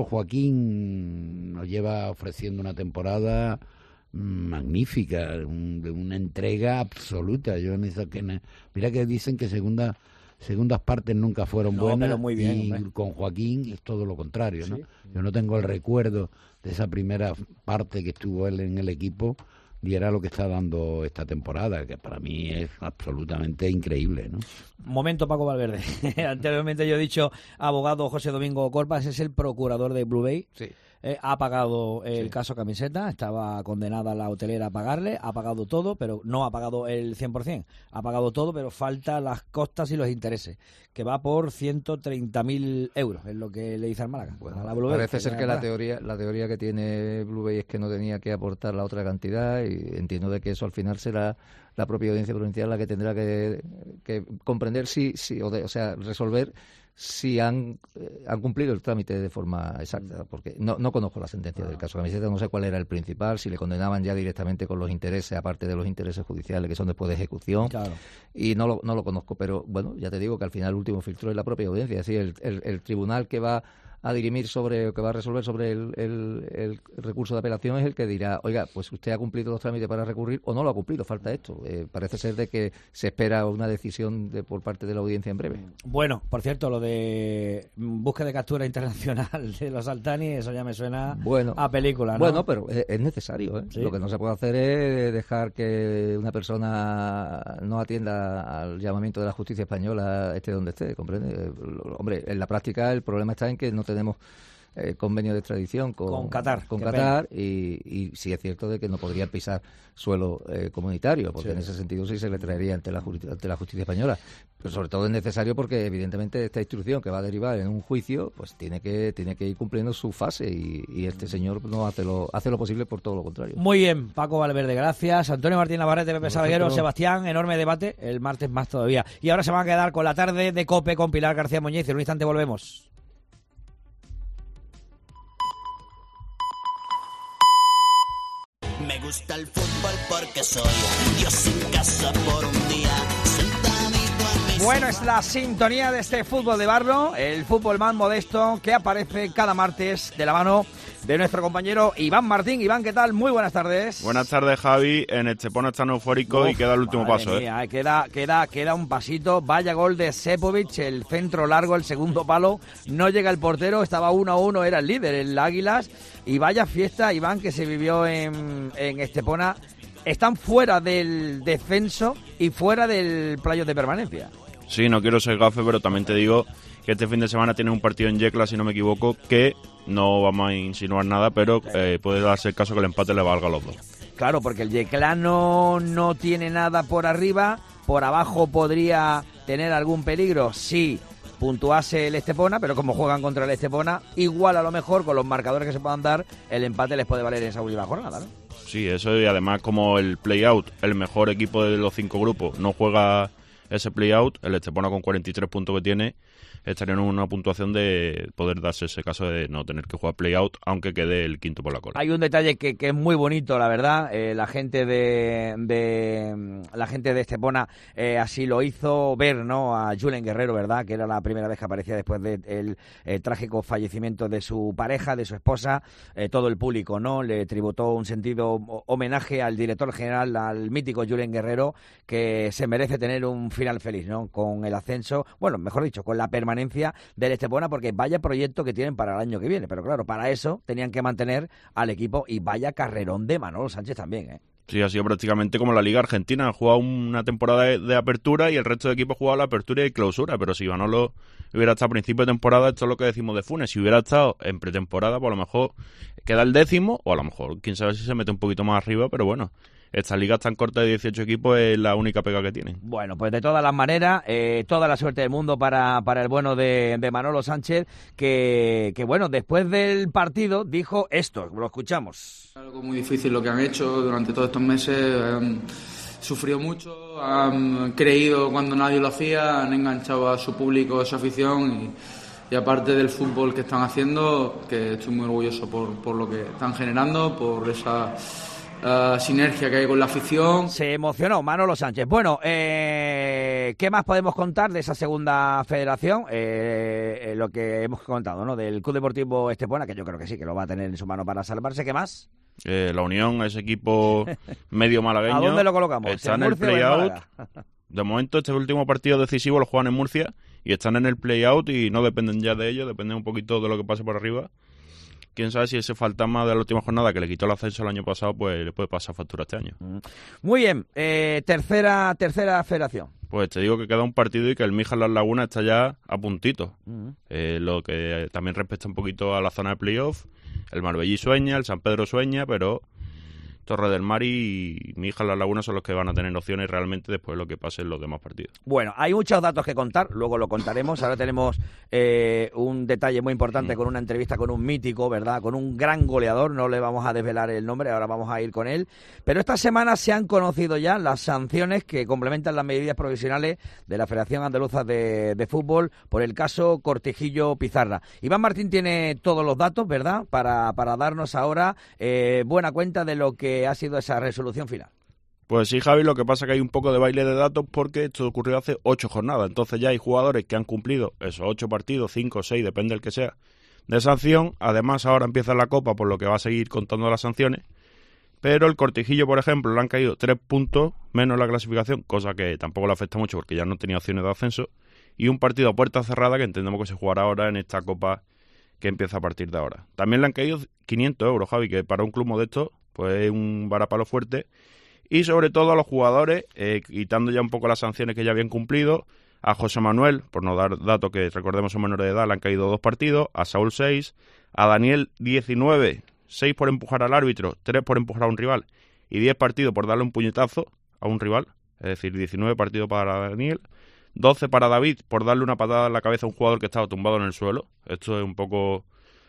Joaquín nos lleva ofreciendo una temporada mm, magnífica, un- de una entrega absoluta. Yo en esa que na- mira que dicen que segunda segundas partes nunca fueron No, buenas pero muy bien, y hombre. con Joaquín es todo lo contrario, ¿no? Sí. Yo no tengo el recuerdo de esa primera parte que estuvo él en el equipo y era lo que está dando esta temporada, que para mí es absolutamente increíble, ¿no? Momento Paco Valverde. Anteriormente yo he dicho abogado José Domingo Corpas, es el procurador de Blue Bay. Sí. Eh, ha pagado el Sí. caso Camiseta, estaba condenada la hotelera a pagarle, ha pagado todo, pero no ha pagado el cien por ciento, ha pagado todo, pero falta las costas y los intereses, que va por ciento treinta mil euros, es lo que le dice al Málaga. a la Blue Bay, Parece ser ya que la está. teoría la teoría que tiene Blue Bay es que no tenía que aportar la otra cantidad y entiendo de que eso al final será la propia audiencia provincial la que tendrá que, que comprender si, si o, de- o sea, resolver si han, eh, han cumplido el trámite de forma exacta, porque no, no conozco la sentencia del caso Camiseta, no sé cuál era el principal, si le condenaban ya directamente con los intereses, aparte de los intereses judiciales que son después de ejecución, Claro. y no lo, no lo conozco, pero bueno, ya te digo que al final el último filtro es la propia audiencia, es decir, el, el, el tribunal que va a dirimir sobre, o que va a resolver sobre el, el, el recurso de apelación es el que dirá, oiga, pues usted ha cumplido los trámites para recurrir o no lo ha cumplido, falta esto. Eh, parece ser de que se espera una decisión de, por parte de la audiencia en breve. Bueno, por cierto, lo de búsqueda de captura internacional de los Altani, eso ya me suena bueno, a película, ¿no? Bueno, pero es, es necesario, ¿eh? ¿Sí? Lo que no se puede hacer es dejar que una persona no atienda al llamamiento de la justicia española, esté donde esté, ¿comprende? Hombre, en la práctica el problema está en que no tenemos Eh, convenio de extradición con, con Qatar, con Qatar y, y sí es cierto de que no podría pisar suelo eh, comunitario, porque sí. en ese sentido sí se le traería ante la, ante la justicia española. Pero sobre todo es necesario porque evidentemente esta instrucción que va a derivar en un juicio pues tiene que tiene que ir cumpliendo su fase y, y este señor no hace lo, hace lo posible por todo lo contrario. Muy bien, Paco Valverde, gracias. Antonio Martín Navarrete, Pepe Salguero, Sebastián, enorme debate, el martes más todavía. Y ahora se van a quedar con la tarde de COPE con Pilar García Muñiz. En un instante volvemos. Me gusta el fútbol porque soy Dios en casa por un día. Sentadito en mi Bueno, es la sintonía de este fútbol de barrio, el fútbol más modesto que aparece cada martes de la mano de nuestro compañero Iván Martín. Iván, ¿qué tal? Muy buenas tardes. Buenas tardes, Javi. En Estepona están eufóricos y queda el último madre paso. Mía, ¿eh? Queda, queda, queda un pasito. Vaya gol de Sepovic, el centro largo, el segundo palo. No llega el portero, estaba uno a uno, era el líder, el Águilas. Y vaya fiesta, Iván, que se vivió en, en Estepona. Están fuera del descenso y fuera del playoff de permanencia. Sí, no quiero ser gafe, pero también te digo que este fin de semana tienen un partido en Yecla, si no me equivoco, que no vamos a insinuar nada, pero eh, puede darse el caso que el empate le valga a los dos. Claro, porque el Yeclano no tiene nada por arriba, por abajo podría tener algún peligro si puntuase el Estepona, pero como juegan contra el Estepona, igual a lo mejor con los marcadores que se puedan dar, el empate les puede valer en esa última jornada, ¿no? Sí, eso, y además como el play-out, el mejor equipo de los cinco grupos, no juega ese play-out, el Estepona con cuarenta y tres puntos que tiene, estaría en una puntuación de poder darse ese caso de no tener que jugar play-out, aunque quede el quinto por la cola. Hay un detalle que, que es muy bonito, la verdad. Eh, la gente de, de la gente de Estepona eh, así lo hizo ver, ¿no? A Julen Guerrero, ¿verdad? Que era la primera vez que aparecía después del eh, trágico fallecimiento de su pareja, de su esposa. Eh, todo el público, ¿no? Le tributó un sentido homenaje al director general, al mítico Julen Guerrero, que se merece tener un final feliz, ¿no? Con el ascenso, bueno, mejor dicho, con la permanencia del Estepona, porque vaya proyecto que tienen para el año que viene, pero claro, para eso tenían que mantener al equipo y vaya carrerón de Manolo Sánchez también, ¿eh? Sí, ha sido prácticamente como la Liga Argentina, ha jugado una temporada de, de apertura y el resto de equipos ha jugado la apertura y clausura, pero si Manolo hubiera estado a principio de temporada, esto es lo que decimos de Funes, si hubiera estado en pretemporada, pues a lo mejor queda el décimo, o a lo mejor, quién sabe si se mete un poquito más arriba, pero bueno, esta liga tan corta de dieciocho equipos es la única pega que tienen. Bueno, pues de todas las maneras, eh, toda la suerte del mundo para, para el bueno de, de Manolo Sánchez, que, que bueno, después del partido dijo esto, lo escuchamos. Algo muy difícil lo que han hecho durante todos estos meses, han sufrido mucho, han creído cuando nadie lo hacía, han enganchado a su público, a su afición y, y aparte del fútbol que están haciendo, que estoy muy orgulloso por, por lo que están generando, por esa Uh, sinergia que hay con la afición. Se emocionó Manolo Sánchez. Bueno, eh, ¿qué más podemos contar de esa segunda federación? Eh, eh, lo que hemos contado, ¿no? Del Club Deportivo Estepona, que yo creo que sí, que lo va a tener en su mano para salvarse. ¿Qué más? Eh, la Unión, ese equipo medio malagueño. ¿A dónde lo colocamos? Está ¿En en el Murcia o en play-out. Málaga? De momento, este último partido decisivo lo juegan en Murcia y están en el play-out y no dependen ya de ellos, dependen un poquito de lo que pase por arriba. Quién sabe si ese fantasma de la última jornada que le quitó el ascenso el año pasado, pues le puede pasar factura este año. Muy bien, eh, tercera tercera federación. Pues te digo que queda un partido y que el Mijas Las Lagunas está ya a puntito. Uh-huh. Eh, lo que también respecta un poquito a la zona de playoff. El Marbellí sueña, el San Pedro sueña, pero Torre del Mar y Mijas Las Lagunas son los que van a tener opciones realmente después de lo que pase en los demás partidos. Bueno, hay muchos datos que contar, luego lo contaremos. Ahora tenemos eh, un detalle muy importante mm. con una entrevista con un mítico, ¿verdad? Con un gran goleador, no le vamos a desvelar el nombre, ahora vamos a ir con él. Pero esta semana se han conocido ya las sanciones que complementan las medidas provisionales de la Federación Andaluza de, de Fútbol por el caso Cortijillo Pizarra. Iván Martín tiene todos los datos, ¿verdad? Para, para darnos ahora eh, buena cuenta de lo que ha sido esa resolución final. Pues sí, Javi, lo que pasa es que hay un poco de baile de datos porque esto ocurrió hace ocho jornadas, entonces ya hay jugadores que han cumplido esos ocho partidos, cinco o seis, depende del que sea, de sanción. Además ahora empieza la Copa, por lo que va a seguir contando las sanciones, pero el Cortijillo, por ejemplo, le han caído tres puntos menos la clasificación, cosa que tampoco le afecta mucho porque ya no tenía opciones de ascenso, y un partido a puerta cerrada que entendemos que se jugará ahora en esta Copa que empieza a partir de ahora. También le han caído quinientos euros, Javi, que para un club modesto pues es un varapalo fuerte. Y sobre todo a los jugadores, eh, quitando ya un poco las sanciones que ya habían cumplido, a José Manuel, por no dar datos que recordemos son menores de edad, le han caído dos partidos, a Saúl seis, a Daniel diecinueve, seis por empujar al árbitro, tres por empujar a un rival y diez partidos por darle un puñetazo a un rival, es decir, diecinueve partidos para Daniel, doce para David por darle una patada en la cabeza a un jugador que estaba tumbado en el suelo. Esto es un poco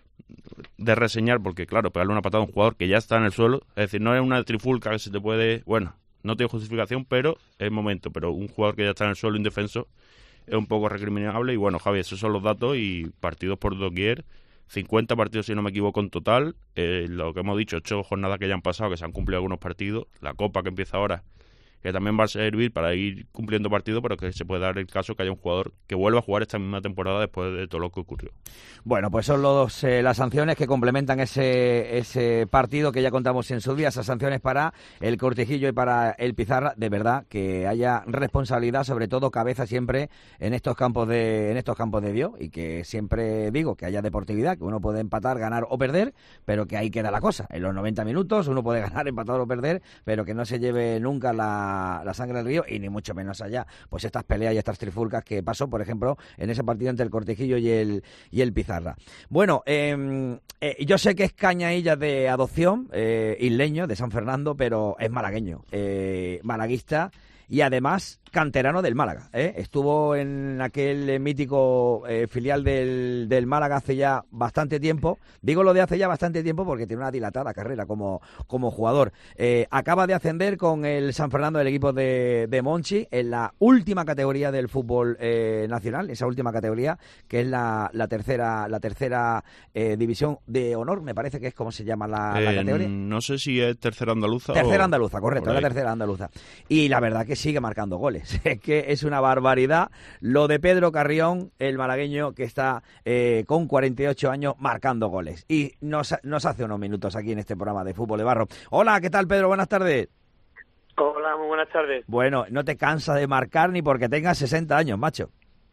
de reseñar porque, claro, pegarle una patada a un jugador que ya está en el suelo, es decir, no es una trifulca que se te puede... Bueno, no tiene justificación, pero es momento. Pero un jugador que ya está en el suelo indefenso es un poco recriminable. Y bueno, Javi, esos son los datos y partidos por doquier. cincuenta partidos, si no me equivoco, en total. Eh, lo que hemos dicho, ocho jornadas que ya han pasado, que se han cumplido algunos partidos. La Copa que empieza ahora, que también va a servir para ir cumpliendo partidos, pero que se puede dar el caso que haya un jugador que vuelva a jugar esta misma temporada después de todo lo que ocurrió. Bueno, pues son los, eh, las sanciones que complementan ese ese partido que ya contamos en su día, esas sanciones para el Cortijillo y para el Pizarra. De verdad que haya responsabilidad, sobre todo cabeza siempre en estos campos de en estos campos de Dios, y que siempre digo que haya deportividad, que uno puede empatar, ganar o perder, pero que ahí queda la cosa. En los noventa minutos uno puede ganar, empatar o perder, pero que no se lleve nunca la, la sangre del río, y ni mucho menos allá pues estas peleas y estas trifulcas que pasó, por ejemplo, en ese partido entre el Cortijillo y el y el Pizarra. Bueno, eh, eh, yo sé que es cañailla de adopción, eh, isleño, de San Fernando, pero es malagueño, eh, malaguista y además canterano del Málaga, ¿eh? Estuvo en aquel eh, mítico eh, filial del, del Málaga hace ya bastante tiempo. Digo lo de hace ya bastante tiempo porque tiene una dilatada carrera como, como jugador. Eh, acaba de ascender con el San Fernando del equipo de, de Monchi en la última categoría del fútbol eh, nacional, esa última categoría que es la, la tercera la tercera eh, división de honor, me parece que es como se llama la, eh, la categoría. No sé si es tercera andaluza Tercera o... andaluza, correcto, es la tercera andaluza. Y la verdad que sigue marcando goles. Es que es una barbaridad lo de Pedro Carrión, el malagueño que está eh, con cuarenta y ocho años marcando goles. Y nos, nos hace unos minutos aquí en este programa de Fútbol de Barro. Hola, ¿qué tal, Pedro? Buenas tardes. Hola, muy buenas tardes. Bueno, no te cansas de marcar ni porque tengas sesenta años, macho.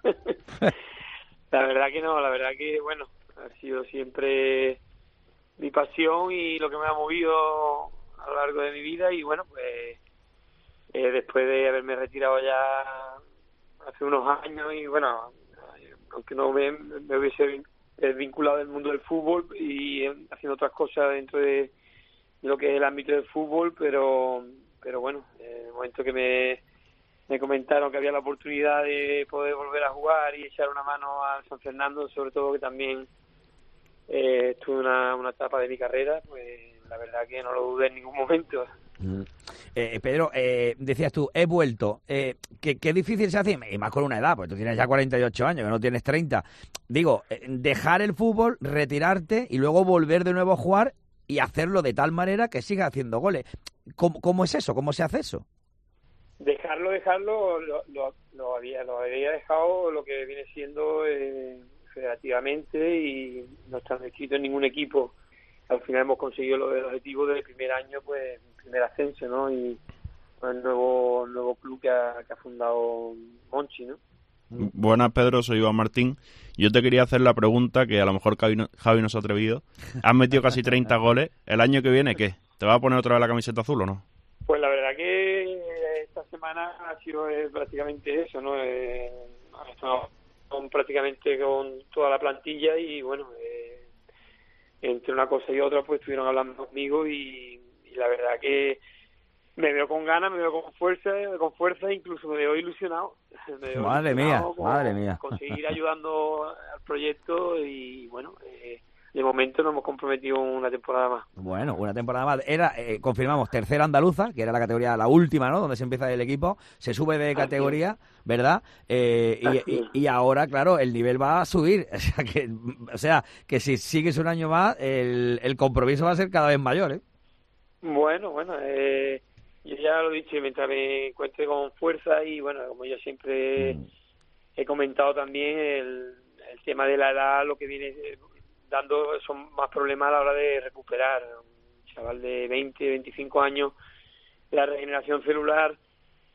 La verdad que no, la verdad que, bueno, ha sido siempre mi pasión y lo que me ha movido a lo largo de mi vida. Y bueno, pues Eh, después de haberme retirado ya hace unos años y bueno, aunque no me, me hubiese vinculado del mundo del fútbol y haciendo otras cosas dentro de, de lo que es el ámbito del fútbol, pero pero bueno, en el momento que me, me comentaron que había la oportunidad de poder volver a jugar y echar una mano al San Fernando, sobre todo que también eh, estuve una, una etapa de mi carrera, pues la verdad que no lo dudé en ningún momento. Eh, Pedro, eh, decías tú, he vuelto. Eh, ¿qué, ¿Qué difícil se hace? Y más con una edad, pues tú tienes ya cuarenta y ocho años, que no tienes treinta. Digo, eh, dejar el fútbol, retirarte y luego volver de nuevo a jugar y hacerlo de tal manera que sigas haciendo goles. ¿Cómo, cómo es eso? ¿Cómo se hace eso? Dejarlo, dejarlo, lo, lo, lo, había, lo había dejado lo que viene siendo eh, federativamente y no estando inscrito en ningún equipo. Al final hemos conseguido los objetivos del primer año, pues primer ascenso, ¿no? Y el nuevo nuevo club que ha, que ha fundado Monchi, ¿no? Buenas, Pedro, soy Iván Martín. Yo te quería hacer la pregunta que a lo mejor Javi no, Javi no se ha atrevido. Has metido casi treinta goles. ¿El año que viene qué? ¿Te vas a poner otra vez la camiseta azul o no? Pues la verdad que esta semana ha sido eh, prácticamente eso, ¿no? Eh, he estado con, prácticamente con toda la plantilla y bueno, eh, entre una cosa y otra pues estuvieron hablando conmigo y, y la verdad que me veo con ganas, me veo con fuerza, con fuerza, incluso me veo ilusionado. Me veo madre ilusionado mía, con, madre mía. Con seguir ayudando al proyecto y bueno, eh, de momento nos hemos comprometido una temporada más. Bueno, una temporada más. Era, eh, confirmamos, tercera andaluza, que era la categoría, la última, ¿no? Donde se empieza el equipo. Se sube de categoría, ¿verdad? Eh, y, y, y ahora, claro, el nivel va a subir. O sea, que, o sea, que si sigues un año más, el, el compromiso va a ser cada vez mayor, ¿eh? Bueno, bueno, eh, yo ya lo he dicho, mientras me encuentre con fuerza y bueno, como yo siempre mm. he comentado también, el, el tema de la edad, lo que viene dando son más problemas a la hora de recuperar. Un chaval de veinte, veinticinco años, la regeneración celular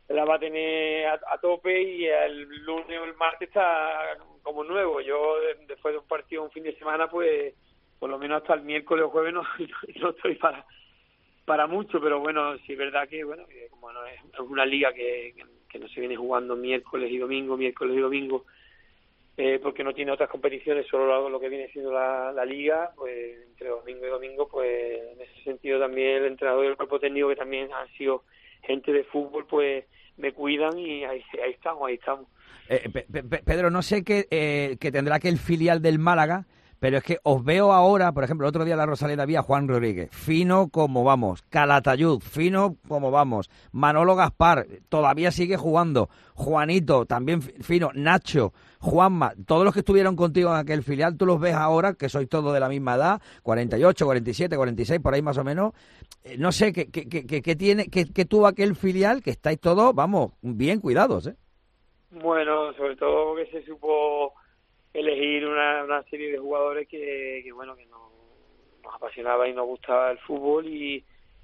la va a tener a, a tope y el lunes o el martes está como nuevo. Yo después de un partido un fin de semana, pues por lo menos hasta el miércoles o jueves no, no estoy para para mucho, pero bueno, sí es verdad que bueno que como no es, es una liga que, que, que no se viene jugando miércoles y domingo, miércoles y domingo, eh, porque no tiene otras competiciones, solo lo, lo que viene siendo la, la liga, pues entre domingo y domingo, pues en ese sentido también el entrenador y el cuerpo técnico, que también han sido gente de fútbol, pues me cuidan y ahí, ahí estamos, ahí estamos. Eh, Pe- Pe- Pedro, no sé qué eh, que tendrá que el filial del Málaga, pero es que os veo ahora, por ejemplo, el otro día en la Rosaleda había Juan Rodríguez, fino como vamos, Calatayud, fino como vamos, Manolo Gaspar, todavía sigue jugando, Juanito, también fino, Nacho, Juanma, todos los que estuvieron contigo en aquel filial, tú los ves ahora, que sois todos de la misma edad, cuarenta y ocho, cuarenta y siete, cuarenta y seis, por ahí más o menos, eh, no sé, ¿qué, qué, qué, qué tiene, qué, qué tuvo aquel filial que estáis todos, vamos, bien cuidados, ¿eh? Bueno, sobre todo que se supo elegir una, una serie de jugadores que, que bueno, que nos, nos apasionaba y nos gustaba el fútbol, y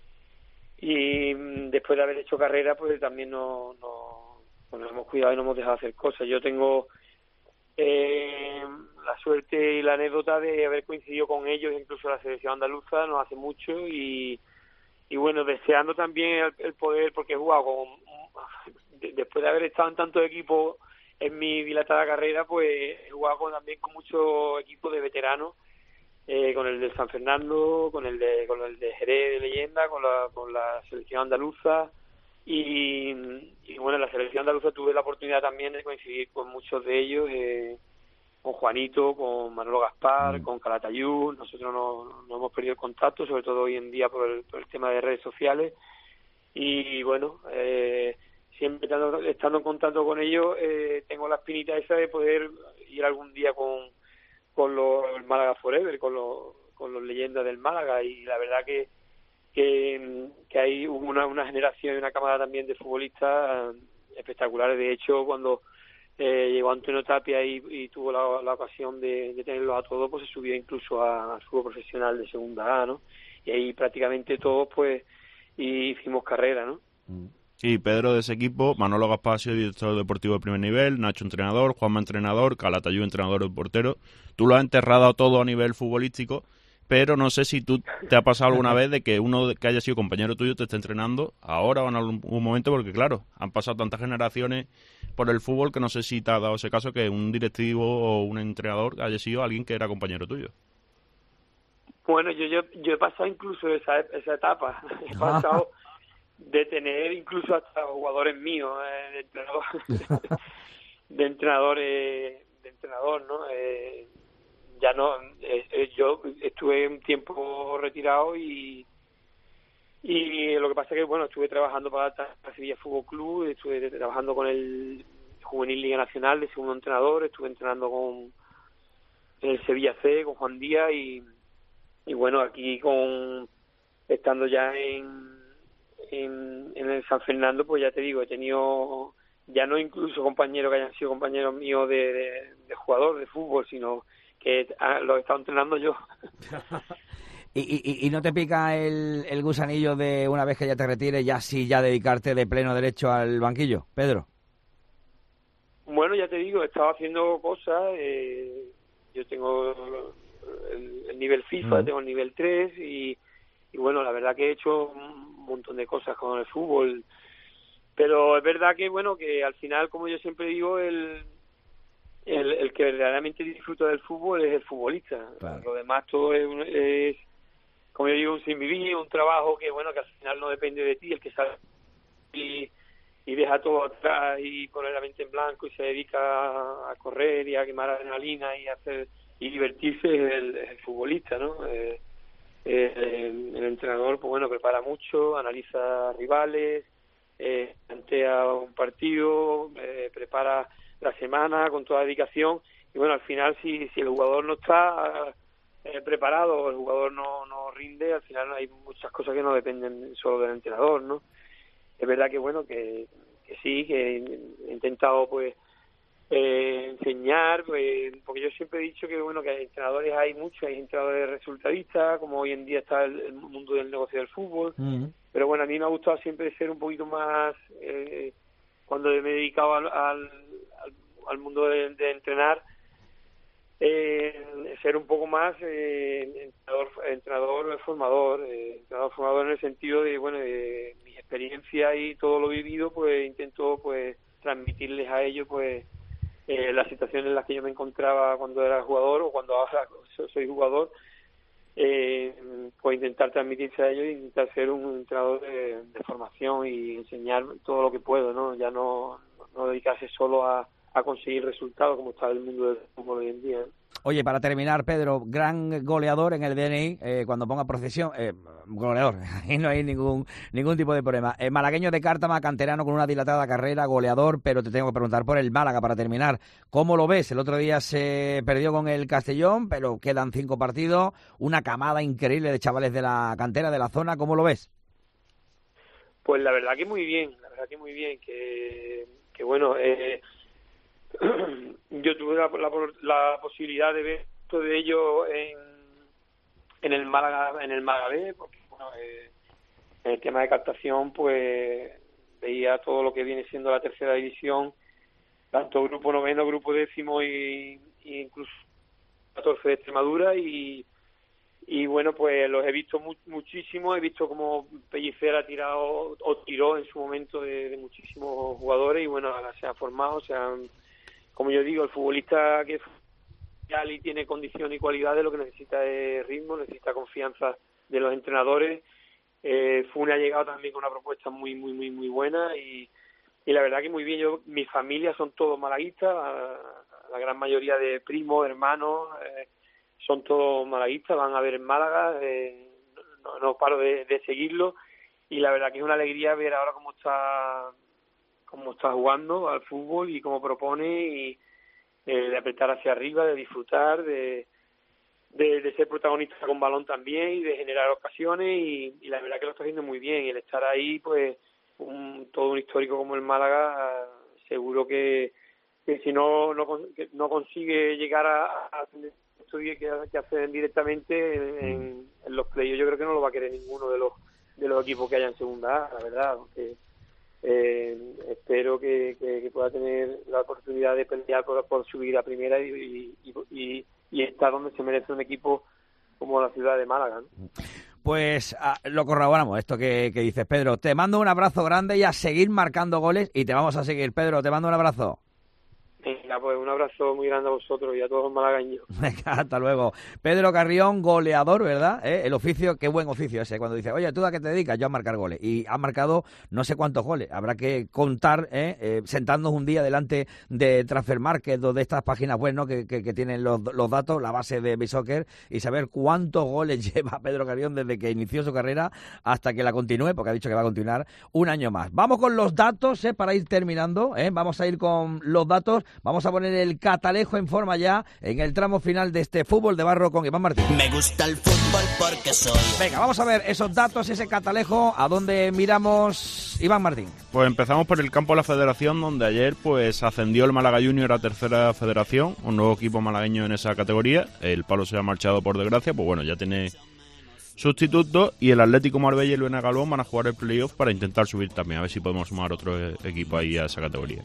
y después de haber hecho carrera, pues también nos, nos, pues nos hemos cuidado y no hemos dejado hacer cosas. Yo tengo eh, la suerte y la anécdota de haber coincidido con ellos, incluso la selección andaluza, no hace mucho, y, y bueno, deseando también el, el poder, porque he jugado con, después de haber estado en tantos equipos en mi dilatada carrera, pues he jugado con, también con muchos equipos de veteranos, eh, con el de San Fernando, con el de con el de Jerez de leyenda, con la con la selección andaluza, y, y bueno, en la selección andaluza tuve la oportunidad también de coincidir con muchos de ellos, eh, con Juanito, con Manolo Gaspar, mm. con Calatayud. Nosotros no, no hemos perdido el contacto, sobre todo hoy en día por el, por el tema de redes sociales, y bueno, eh, siempre estando, estando en contacto con ellos, eh, tengo la espinita esa de poder ir algún día con, con los el Málaga Forever, con los, con los leyendas del Málaga, y la verdad que que, que hay una, una generación y una camada también de futbolistas espectaculares. De hecho, cuando eh, llegó Antonio Tapia y, y tuvo la, la ocasión de, de tenerlos a todos, pues se subió incluso a- al fútbol profesional de segunda A, ¿no? Y ahí prácticamente todos, pues, y hicimos carrera, ¿no? Y Pedro, de ese equipo, Manolo Gaspar ha sido director deportivo de primer nivel, Nacho entrenador, Juanma entrenador, Calatayud entrenador de portero. Tú lo has enterrado todo a nivel futbolístico, pero no sé si tú te ha pasado alguna vez de que uno que haya sido compañero tuyo te esté entrenando ahora o en algún momento, porque claro, han pasado tantas generaciones por el fútbol que no sé si te ha dado ese caso que un directivo o un entrenador haya sido alguien que era compañero tuyo. Bueno, yo yo, yo he pasado incluso esa, esa etapa. He pasado de tener incluso hasta jugadores míos, eh, de entrenador, de entrenadores, de entrenador, ¿no? Eh, ya no, eh, eh, yo estuve un tiempo retirado y y lo que pasa es que, bueno, estuve trabajando para el Sevilla Fútbol Club, estuve trabajando con el Juvenil Liga Nacional de segundo entrenador, estuve entrenando con el Sevilla C, con Juan Díaz, y y bueno, aquí con estando ya en En, en el San Fernando, pues ya te digo, he tenido ya no incluso compañeros que hayan sido compañeros míos de, de, de jugador de fútbol, sino que ah, los he estado entrenando yo. ¿Y, y, y no te pica el, el gusanillo de una vez que ya te retires, ya sí, ya dedicarte de pleno derecho al banquillo, Pedro? Bueno, ya te digo, he estado haciendo cosas, eh, yo tengo el, el nivel FIFA, mm. tengo el nivel tres, y Y bueno, la verdad que he hecho un montón de cosas con el fútbol, pero es verdad que, bueno, que al final, como yo siempre digo, el el, el que verdaderamente disfruta del fútbol es el futbolista. Claro. Lo demás todo es, un, es, como yo digo, un sin vivir, un trabajo que, bueno, que al final no depende de ti, el que sale y, y deja todo atrás y pone la mente en blanco y se dedica a, a correr y a quemar adrenalina y a hacer y divertirse es el, es el futbolista, ¿no? Eh, El, el entrenador, pues bueno, prepara mucho, analiza rivales, eh, plantea un partido, eh, prepara la semana con toda dedicación, y bueno, al final si, si el jugador no está eh, preparado o el jugador no, no rinde, al final hay muchas cosas que no dependen solo del entrenador, ¿no? Es verdad que bueno, que, que sí, que he intentado pues Eh, enseñar, pues, porque yo siempre he dicho que bueno, que hay entrenadores, hay muchos, hay entrenadores resultadistas, como hoy en día está el, el mundo del negocio del fútbol, mm. pero bueno, a mí me ha gustado siempre ser un poquito más eh, cuando me he dedicado al, al, al mundo de, de entrenar, eh, ser un poco más eh, entrenador, entrenador formador, eh, entrenador formador en el sentido de, bueno, de mi experiencia y todo lo vivido, pues intento pues transmitirles a ellos pues eh, las situaciones en las que yo me encontraba cuando era jugador o cuando ahora soy jugador, eh, pues intentar transmitirse a ellos e intentar ser un entrenador de, de formación y enseñar todo lo que puedo, ¿no? Ya no, no dedicarse solo a, a conseguir resultados como está el mundo del fútbol hoy en día, ¿eh? Oye, para terminar, Pedro, gran goleador en el D N I, eh, cuando ponga procesión, eh, goleador, ahí no hay ningún ningún tipo de problema. Eh, malagueño de Cártama, canterano con una dilatada carrera, goleador, pero te tengo que preguntar por el Málaga para terminar. ¿Cómo lo ves? El otro día se perdió con el Castellón, pero quedan cinco partidos, una camada increíble de chavales de la cantera, de la zona, ¿cómo lo ves? Pues la verdad que muy bien, la verdad que muy bien, que, que bueno... Eh, yo tuve la, la, la posibilidad de ver todo de ello en, en el Málaga en el Málaga B, porque bueno, eh, en el tema de captación pues veía todo lo que viene siendo la tercera división, tanto grupo noveno, grupo décimo y, y incluso catorce de Extremadura, y y bueno, pues los he visto mu- muchísimo, he visto como Pellicer ha tirado o tiró en su momento de, de muchísimos jugadores, y bueno, ahora se han formado, se han, como yo digo, el futbolista que es real y tiene condiciones y cualidades, lo que necesita es ritmo, necesita confianza de los entrenadores. Eh, Fune ha llegado también con una propuesta muy, muy, muy, muy buena, y, y la verdad que muy bien. Yo, mi familia son todos malaguistas, la, la gran mayoría de primos, hermanos, eh, son todos malaguistas, van a ver en Málaga, eh, no, no paro de, de seguirlo, y la verdad que es una alegría ver ahora cómo está cómo está jugando al fútbol y cómo propone, y eh, de apretar hacia arriba, de disfrutar, de, de, de ser protagonista con balón también y de generar ocasiones, y, y la verdad que lo está haciendo muy bien, y el estar ahí, pues un, todo un histórico como el Málaga, seguro que, que si no no, que no consigue llegar a, a tener esto que, que hacen directamente en, en, en los playoffs, yo creo que no lo va a querer ninguno de los de los equipos que haya en segunda A, la verdad, porque Eh, espero que, que, que pueda tener la oportunidad de pelear por, por subir a primera y, y, y, y estar donde se merece un equipo como la ciudad de Málaga, ¿no? Pues ah, lo corroboramos, esto que, que dices, Pedro. Te mando un abrazo grande y a seguir marcando goles, y te vamos a seguir, Pedro. Te mando un abrazo. Venga, pues un abrazo muy grande a vosotros y a todos los malagueños. Venga, hasta luego. Pedro Carrión, goleador, ¿verdad? ¿Eh? El oficio, qué buen oficio ese, cuando dice, oye, ¿tú a qué te dedicas? Yo a marcar goles. Y ha marcado no sé cuántos goles. Habrá que contar, ¿eh? Eh, sentarnos un día delante de Transfer Market o de estas páginas web, ¿no? que, que, que tienen los, los datos, la base de B-Soccer, y saber cuántos goles lleva Pedro Carrión desde que inició su carrera hasta que la continúe, porque ha dicho que va a continuar un año más. Vamos con los datos, ¿eh? Para ir terminando, ¿eh? Vamos a ir con los datos. Vamos a poner el Catalejo en forma ya en el tramo final de este fútbol de barro con Iván Martín. Me gusta el fútbol porque soy. Venga, vamos a ver esos datos, ese Catalejo. ¿A dónde miramos, Iván Martín? Pues empezamos por el campo de la Federación, donde ayer pues ascendió el Málaga Junior a tercera Federación, un nuevo equipo malagueño en esa categoría. El Palo se ha marchado por desgracia, pues bueno, ya tiene sustituto, y el Atlético Marbella y el Benagalbón van a jugar el playoff para intentar subir también, a ver si podemos sumar otro equipo ahí a esa categoría.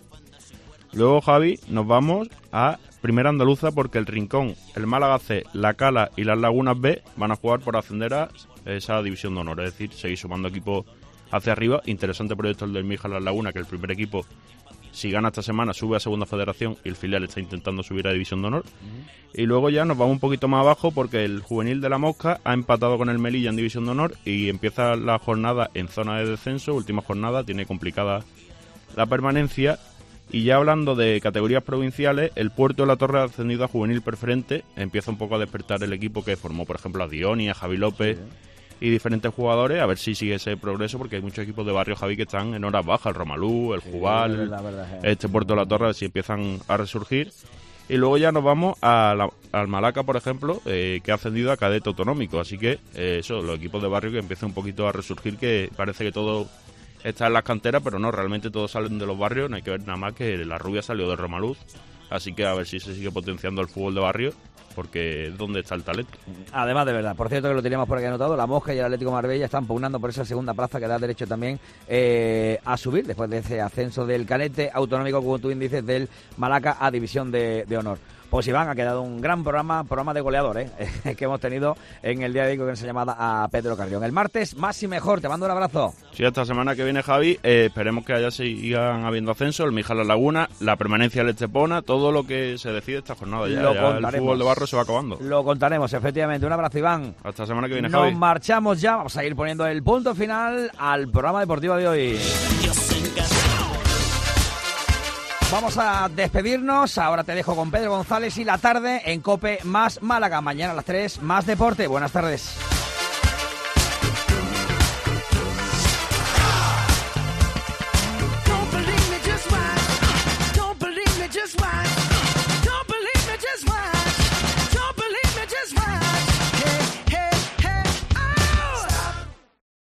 Luego, Javi, nos vamos a Primera Andaluza, porque el Rincón, el Málaga C, la Cala y las Lagunas B van a jugar por ascender a esa división de honor, es decir, seguir sumando equipos hacia arriba. Interesante proyecto el del Mija Las Lagunas, que el primer equipo, si gana esta semana, sube a Segunda Federación, y el filial está intentando subir a división de honor. Uh-huh. Y luego ya nos vamos un poquito más abajo, porque el Juvenil de la Mosca ha empatado con el Melilla en división de honor y empieza la jornada en zona de descenso, última jornada, tiene complicada la permanencia. Y ya hablando de categorías provinciales, el Puerto de la Torre ha ascendido a Juvenil Preferente. Empieza un poco a despertar el equipo que formó, por ejemplo, a Dioni, a Javi López, sí, y diferentes jugadores. A ver si sigue ese progreso, porque hay muchos equipos de barrio, Javi, que están en horas bajas. El Romalú, el sí, Jubal, verdad, verdad, este Puerto de la Torre, a ver si empiezan a resurgir. Y luego ya nos vamos a la, al Malaca, por ejemplo, eh, que ha ascendido a cadete autonómico. Así que eh, eso, los equipos de barrio que empiezan un poquito a resurgir, que parece que todo está en las canteras, pero no, realmente todos salen de los barrios. No hay que ver nada más que la Rubia salió de Romaluz, Así que a ver si se sigue potenciando el fútbol de barrio, porque es donde está el talento. Además, de verdad, por cierto que lo teníamos por aquí anotado, la Mosca y el Atlético Marbella están pugnando por esa segunda plaza que da derecho también eh, a subir después de ese ascenso del cadete autonómico, como tú bien dices, del Malaca a División de, de Honor. Pues Iván, ha quedado un gran programa, programa de goleadores ¿eh? que hemos tenido en el día de hoy con esa llamada a Pedro Carrión. El martes, más y mejor, te mando un abrazo. Sí, esta semana que viene, Javi, eh, esperemos que haya sigan habiendo ascenso, el Mijas La Laguna, la permanencia del Estepona, todo lo que se decide esta jornada. Ya, ya el fútbol de barrio se va acabando. Lo contaremos, efectivamente. Un abrazo, Iván. Hasta la semana que viene, Nos Javi. Nos marchamos ya, vamos a ir poniendo el punto final al programa deportivo de hoy. Vamos a despedirnos, ahora te dejo con Pedro González y la tarde en COPE más Málaga. Mañana a las tres, más deporte. Buenas tardes.